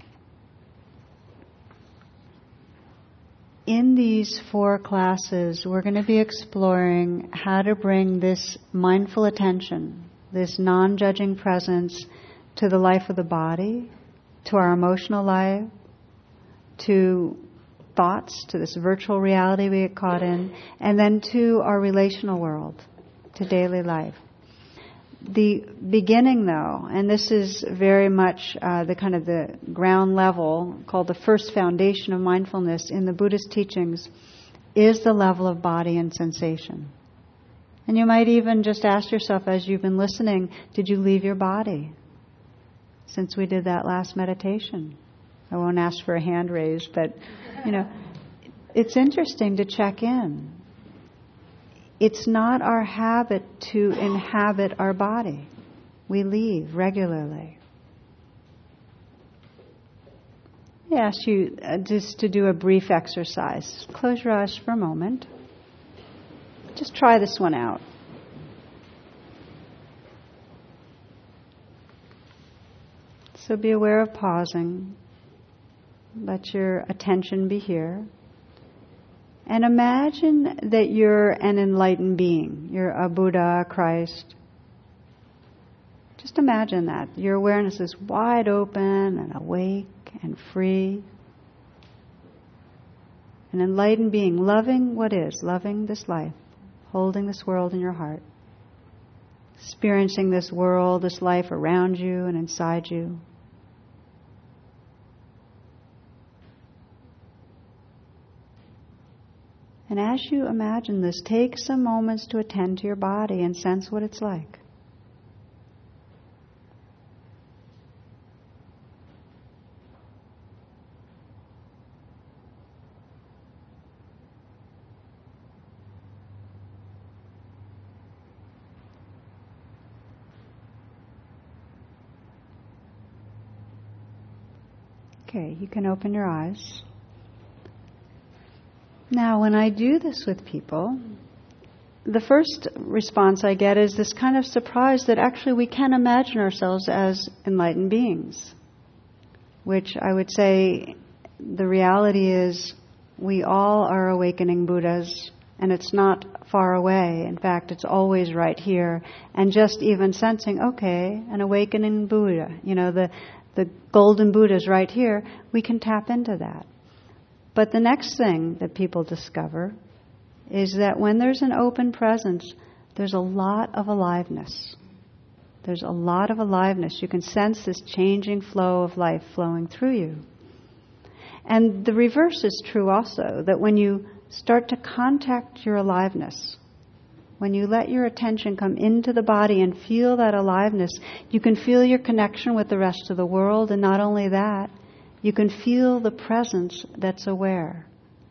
In these four classes, we're going to be exploring how to bring this mindful attention, this non-judging presence, to the life of the body, to our emotional life, to thoughts, to this virtual reality we get caught in, and then to our relational world, to daily life. The beginning, though, and this is very much uh, the kind of the ground level, called the first foundation of mindfulness in the Buddhist teachings, is the level of body and sensation. And you might even just ask yourself as you've been listening, did you leave your body since we did that last meditation? I won't ask for a hand raise, but, you know, it's interesting to check in. It's not our habit to inhabit our body. We leave regularly. I ask you uh, just to do a brief exercise. Close your eyes for a moment. Just try this one out. So be aware of pausing. Let your attention be here. And imagine that you're an enlightened being. You're a Buddha, a Christ. Just imagine that. Your awareness is wide open and awake and free. An enlightened being, loving what is, loving this life, holding this world in your heart, experiencing this world, this life around you and inside you. And as you imagine this, take some moments to attend to your body and sense what it's like. Okay, you can open your eyes. Now, when I do this with people, the first response I get is this kind of surprise that actually we can imagine ourselves as enlightened beings, which I would say the reality is we all are awakening Buddhas, and it's not far away. In fact, it's always right here. And just even sensing, okay, an awakening Buddha, you know, the, the golden Buddha is right here, we can tap into that. But the next thing that people discover is that when there's an open presence, there's a lot of aliveness. There's a lot of aliveness. You can sense this changing flow of life flowing through you. And the reverse is true also, that when you start to contact your aliveness, when you let your attention come into the body and feel that aliveness, you can feel your connection with the rest of the world, and not only that, you can feel the presence that's aware.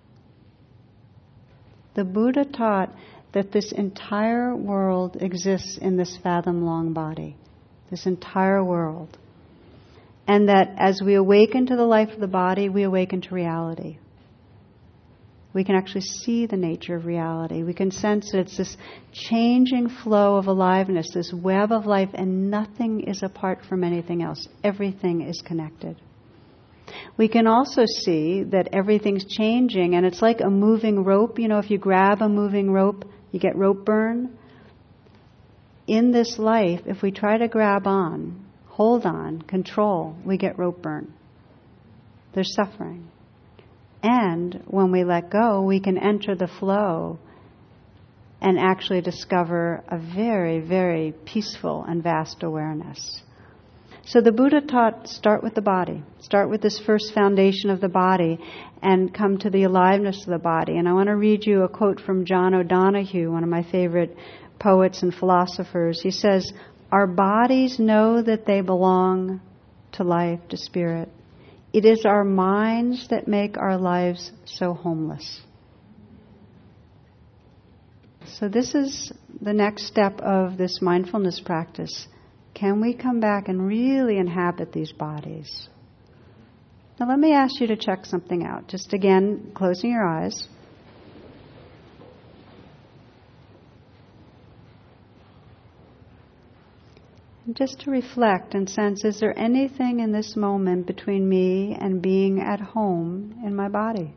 The Buddha taught that this entire world exists in this fathom-long body, this entire world. And that as we awaken to the life of the body, we awaken to reality. We can actually see the nature of reality. We can sense that it's this changing flow of aliveness, this web of life, and nothing is apart from anything else. Everything is connected. We can also see that everything's changing, and it's like a moving rope. You know, if you grab a moving rope, you get rope burn. In this life, if we try to grab on, hold on, control, we get rope burn. There's suffering. And when we let go, we can enter the flow and actually discover a very, very peaceful and vast awareness. So the Buddha taught, start with the body. Start with this first foundation of the body and come to the aliveness of the body. And I want to read you a quote from John O'Donohue, one of my favorite poets and philosophers. He says, "Our bodies know that they belong to life, to spirit. It is our minds that make our lives so homeless." So this is the next step of this mindfulness practice. Can we come back and really inhabit these bodies? Now let me ask you to check something out. Just again, closing your eyes. And just to reflect and sense, is there anything in this moment between me and being at home in my body?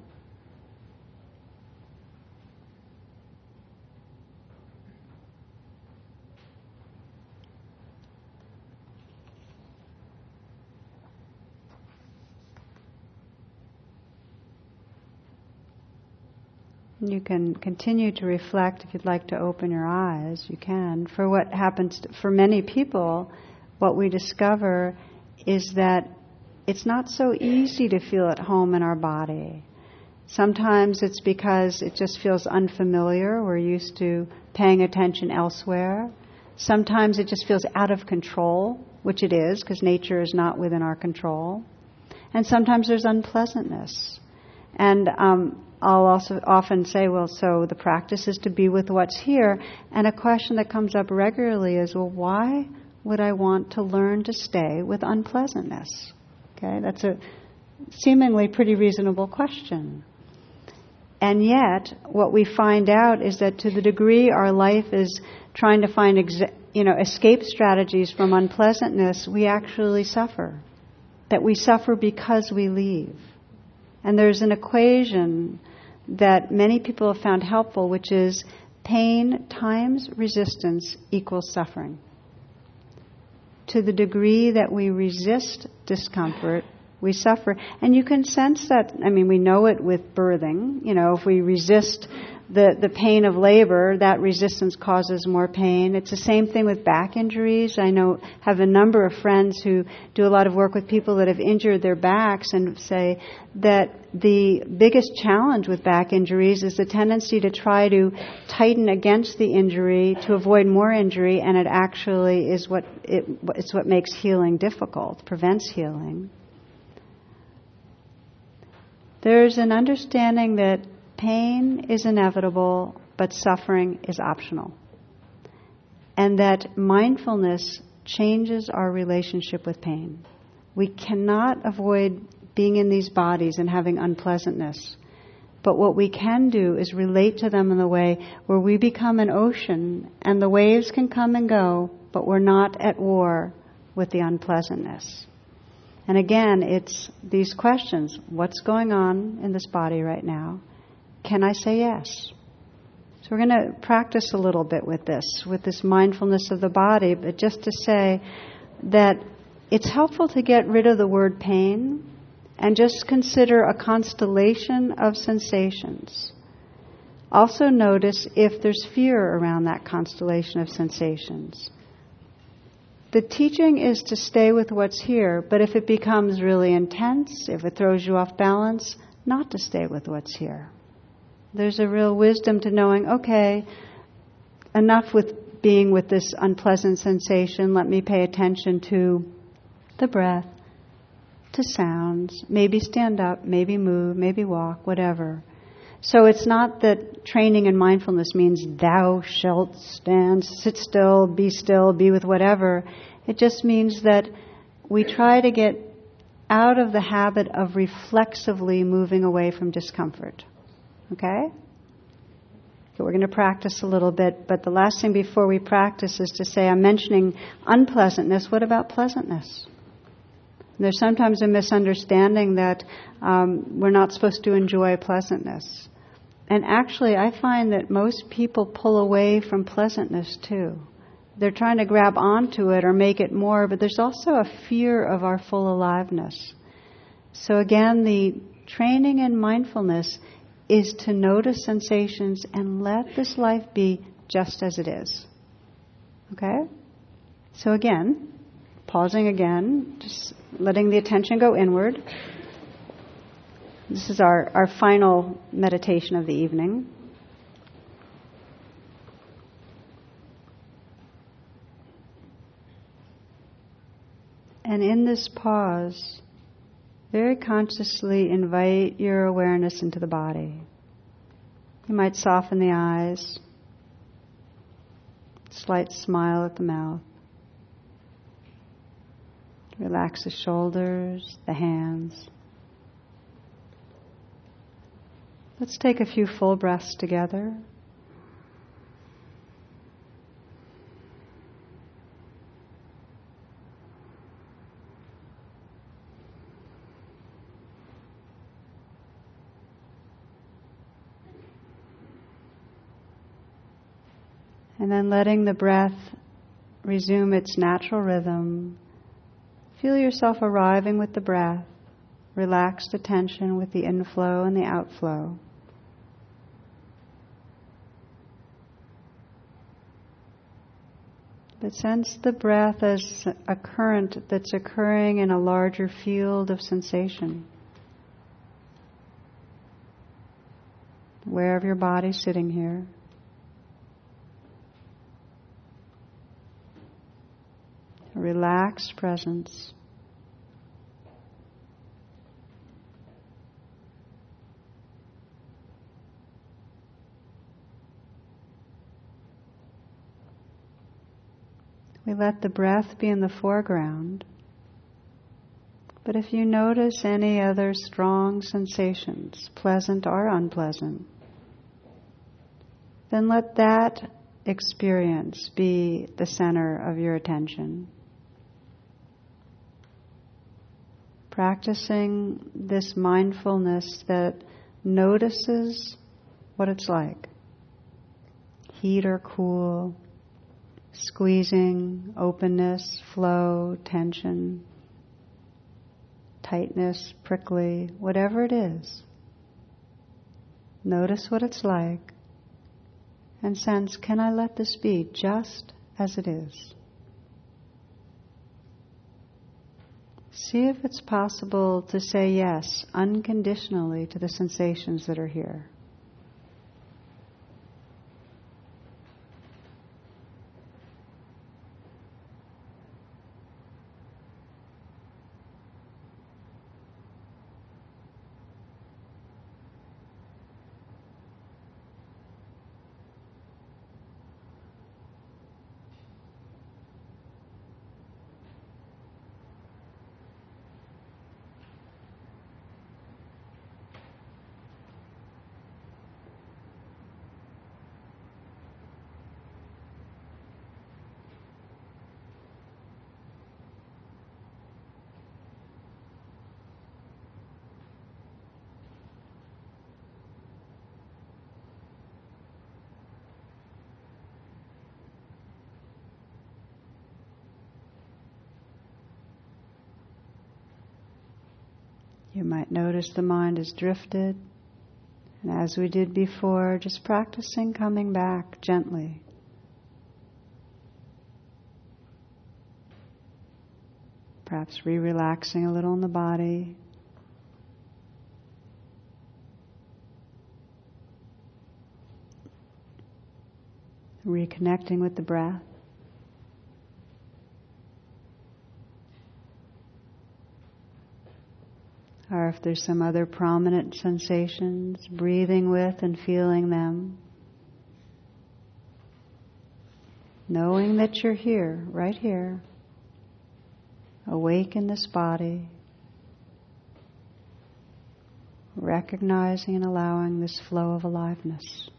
You can continue to reflect. If you'd like to open your eyes, you can. For what happens to, for many people, what we discover is that it's not so easy to feel at home in our body. Sometimes it's because it just feels unfamiliar. We're used to paying attention elsewhere. Sometimes it just feels out of control, which it is, because nature is not within our control. And sometimes there's unpleasantness. And um, I'll also often say, well, so the practice is to be with what's here. And a question that comes up regularly is, well, why would I want to learn to stay with unpleasantness? Okay, that's a seemingly pretty reasonable question. And yet, what we find out is that to the degree our life is trying to find exa- you know, escape strategies from unpleasantness, we actually suffer. That we suffer because we leave. And there's an equation that many people have found helpful, which is pain times resistance equals suffering. To the degree that we resist discomfort, we suffer. And you can sense that, I mean, we know it with birthing. You know, if we resist the, the pain of labor, that resistance causes more pain. It's the same thing with back injuries. I know, have a number of friends who do a lot of work with people that have injured their backs and say that the biggest challenge with back injuries is the tendency to try to tighten against the injury to avoid more injury, and it actually is what it, it's what makes healing difficult, prevents healing. There's an understanding that pain is inevitable, but suffering is optional. And that mindfulness changes our relationship with pain. We cannot avoid being in these bodies and having unpleasantness. But what we can do is relate to them in the way where we become an ocean and the waves can come and go, but we're not at war with the unpleasantness. And again, it's these questions. What's going on in this body right now? Can I say yes? So we're going to practice a little bit with this, with this mindfulness of the body, but just to say that it's helpful to get rid of the word pain and just consider a constellation of sensations. Also notice if there's fear around that constellation of sensations. The teaching is to stay with what's here, but if it becomes really intense, if it throws you off balance, not to stay with what's here. There's a real wisdom to knowing, okay, enough with being with this unpleasant sensation. Let me pay attention to the breath, to sounds, maybe stand up, maybe move, maybe walk, whatever. So it's not that training in mindfulness means thou shalt stand, sit still, be still, be with whatever. It just means that we try to get out of the habit of reflexively moving away from discomfort. Okay? So we're going to practice a little bit, but the last thing before we practice is to say, I'm mentioning unpleasantness. What about pleasantness? There's sometimes a misunderstanding that um, we're not supposed to enjoy pleasantness. And actually, I find that most people pull away from pleasantness too. They're trying to grab onto it or make it more, but there's also a fear of our full aliveness. So again, the training in mindfulness is to notice sensations and let this life be just as it is. Okay? So again, pausing again, just letting the attention go inward. This is our, our final meditation of the evening. And in this pause, very consciously invite your awareness into the body. You might soften the eyes, slight smile at the mouth. Relax the shoulders, the hands. Let's take a few full breaths together. And then letting the breath resume its natural rhythm. Feel yourself arriving with the breath, relaxed attention with the inflow and the outflow. But sense the breath as a current that's occurring in a larger field of sensation. aware of your body sitting here. A relaxed presence. We let the breath be in the foreground. But if you notice any other strong sensations, pleasant or unpleasant, then let that experience be the center of your attention. Practicing this mindfulness that notices what it's like. Heat or cool, squeezing, openness, flow, tension, tightness, prickly, whatever it is. Notice what it's like and sense, can I let this be just as it is? See if it's possible to say yes unconditionally to the sensations that are here. You might notice the mind has drifted, and as we did before, just practicing coming back gently. Perhaps re-relaxing a little in the body. Reconnecting with the breath. Or if there's some other prominent sensations, breathing with and feeling them. Knowing that you're here, right here, awake in this body, recognizing and allowing this flow of aliveness.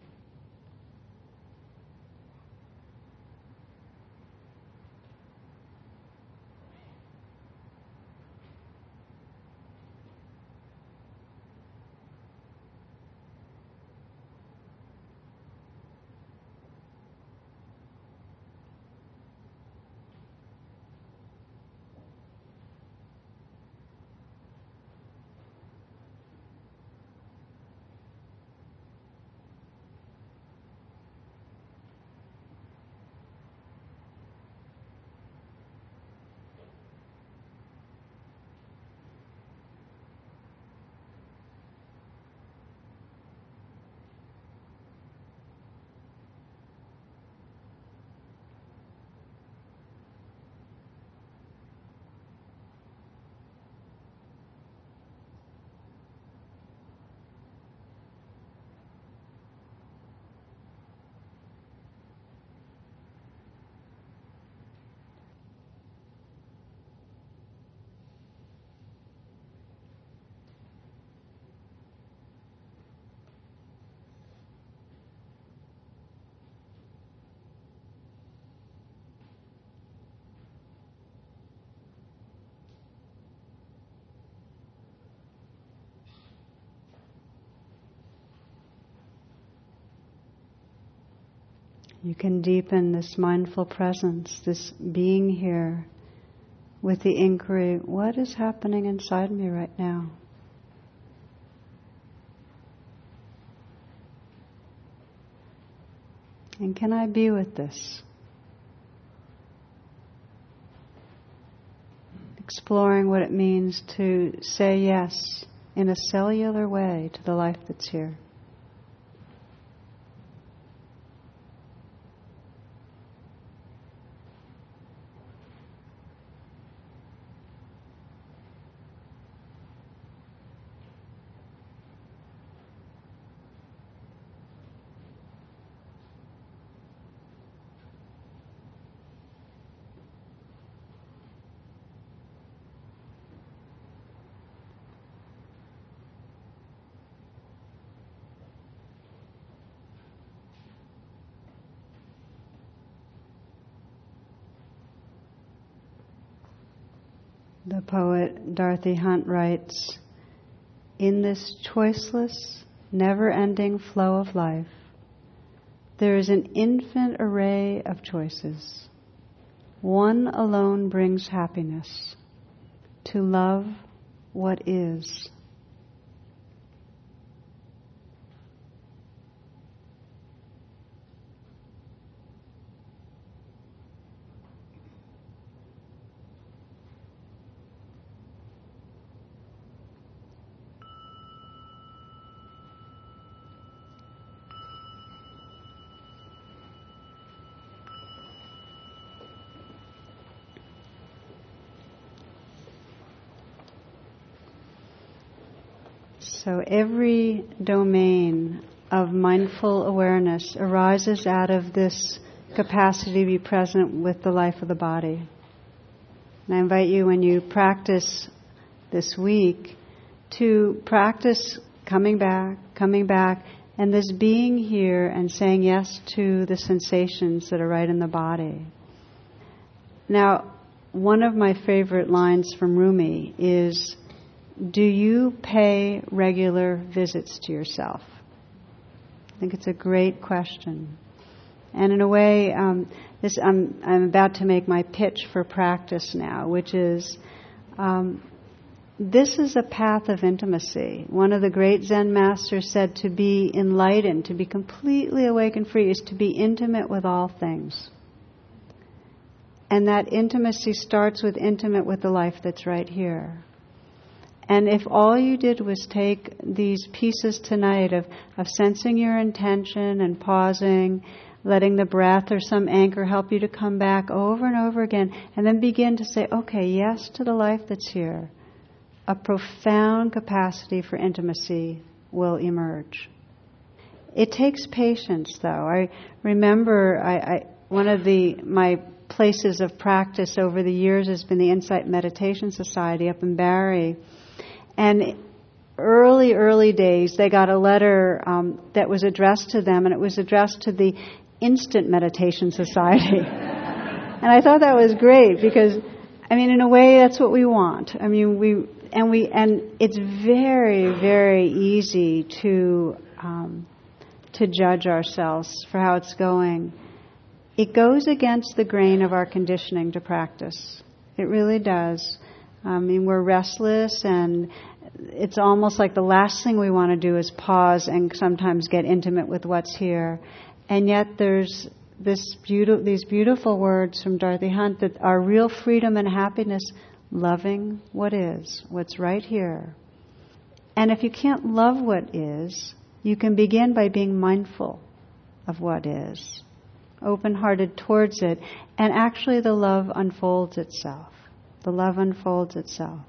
You can deepen this mindful presence, this being here, with the inquiry, what is happening inside me right now? And can I be with this? Exploring what it means to say yes in a cellular way to the life that's here. The poet Dorothy Hunt writes, "In this choiceless, never-ending flow of life, there is an infinite array of choices. One alone brings happiness, to love what is." So every domain of mindful awareness arises out of this capacity to be present with the life of the body. And I invite you, when you practice this week, to practice coming back, coming back, and this being here and saying yes to the sensations that are right in the body. Now, one of my favorite lines from Rumi is, "Do you pay regular visits to yourself?" I think it's a great question. And in a way, um, this I'm, I'm about to make my pitch for practice now, which is, um, this is a path of intimacy. One of the great Zen masters said to be enlightened, to be completely awake and free, is to be intimate with all things. And that intimacy starts with intimate with the life that's right here. And if all you did was take these pieces tonight of, of sensing your intention and pausing, letting the breath or some anchor help you to come back over and over again, and then begin to say, okay, yes to the life that's here, a profound capacity for intimacy will emerge. It takes patience, though. I remember I, I, one of the my places of practice over the years has been the Insight Meditation Society up in Barrie. And early, early days, they got a letter um, that was addressed to them, and it was addressed to the Instant Meditation Society. And I thought that was great because, I mean, in a way, that's what we want. I mean, we and we and it's very, very easy to um, to judge ourselves for how it's going. It goes against the grain of our conditioning to practice. It really does. I mean, we're restless, and it's almost like the last thing we want to do is pause and sometimes get intimate with what's here. And yet there's this beautiful, these beautiful words from Dorothy Hunt that are real freedom and happiness, loving what is, what's right here. And if you can't love what is, you can begin by being mindful of what is, open-hearted towards it, and actually the love unfolds itself. The love unfolds itself.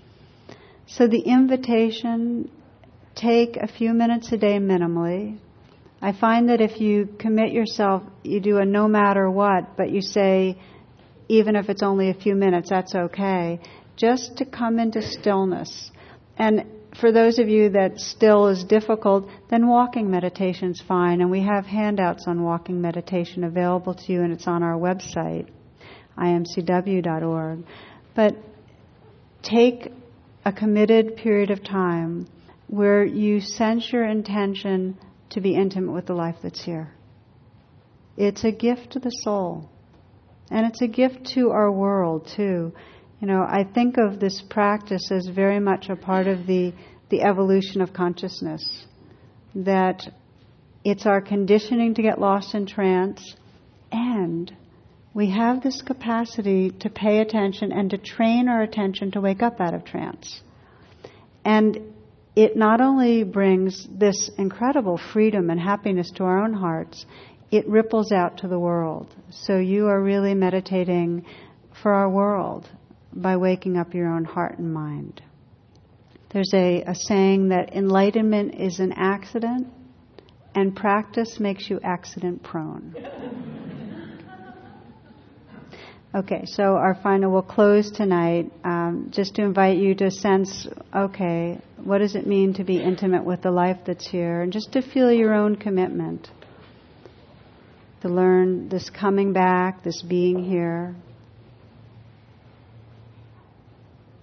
So the invitation, take a few minutes a day minimally. I find that if you commit yourself, you do a no matter what, but you say, even if it's only a few minutes, that's okay, just to come into stillness. And for those of you that still is difficult, then walking meditation's fine. And we have handouts on walking meditation available to you, and it's on our website, I M C W dot org. But take a committed period of time where you sense your intention to be intimate with the life that's here. It's a gift to the soul. And it's a gift to our world, too. You know, I think of this practice as very much a part of the, the evolution of consciousness. That it's our conditioning to get lost in trance, and we have this capacity to pay attention and to train our attention to wake up out of trance. And it not only brings this incredible freedom and happiness to our own hearts, it ripples out to the world. So you are really meditating for our world by waking up your own heart and mind. There's a, a saying that enlightenment is an accident, and practice makes you accident prone. Okay, so our final, we'll close tonight um, just to invite you to sense, okay, what does it mean to be intimate with the life that's here? And just to feel your own commitment. To learn this coming back, this being here.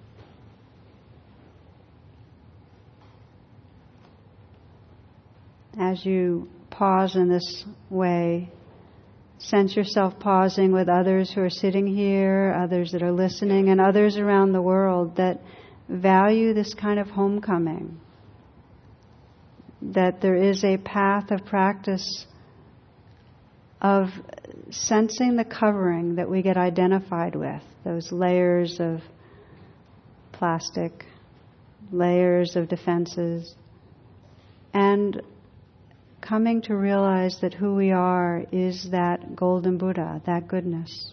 as you pause in this way, sense yourself pausing with others who are sitting here, others that are listening, and others around the world that value this kind of homecoming. That there is a path of practice of sensing the covering that we get identified with, those layers of plastic, layers of defenses, and coming to realize that who we are is that golden Buddha, that goodness.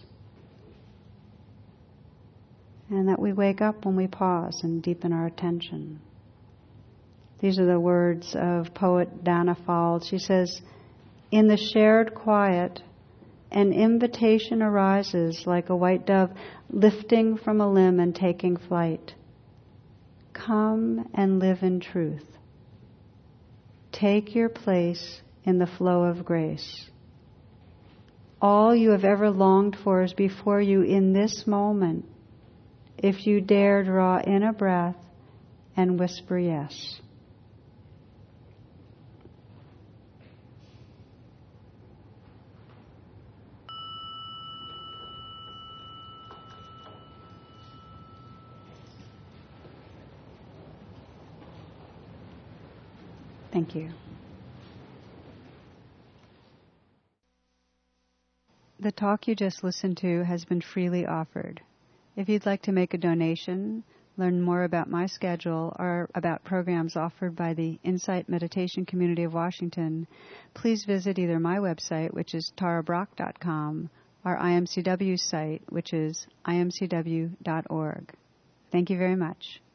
And that we wake up when we pause and deepen our attention. These are the words of poet Dana Fald. She says, "In the shared quiet, an invitation arises like a white dove lifting from a limb and taking flight. Come and live in truth. Take your place in the flow of grace. All you have ever longed for is before you in this moment, if you dare draw in a breath and whisper yes." Thank you. The talk you just listened to has been freely offered. If you'd like to make a donation, learn more about my schedule, or about programs offered by the Insight Meditation Community of Washington, please visit either my website, which is tara brach dot com, or I M C W's site, which is I M C W dot org. Thank you very much.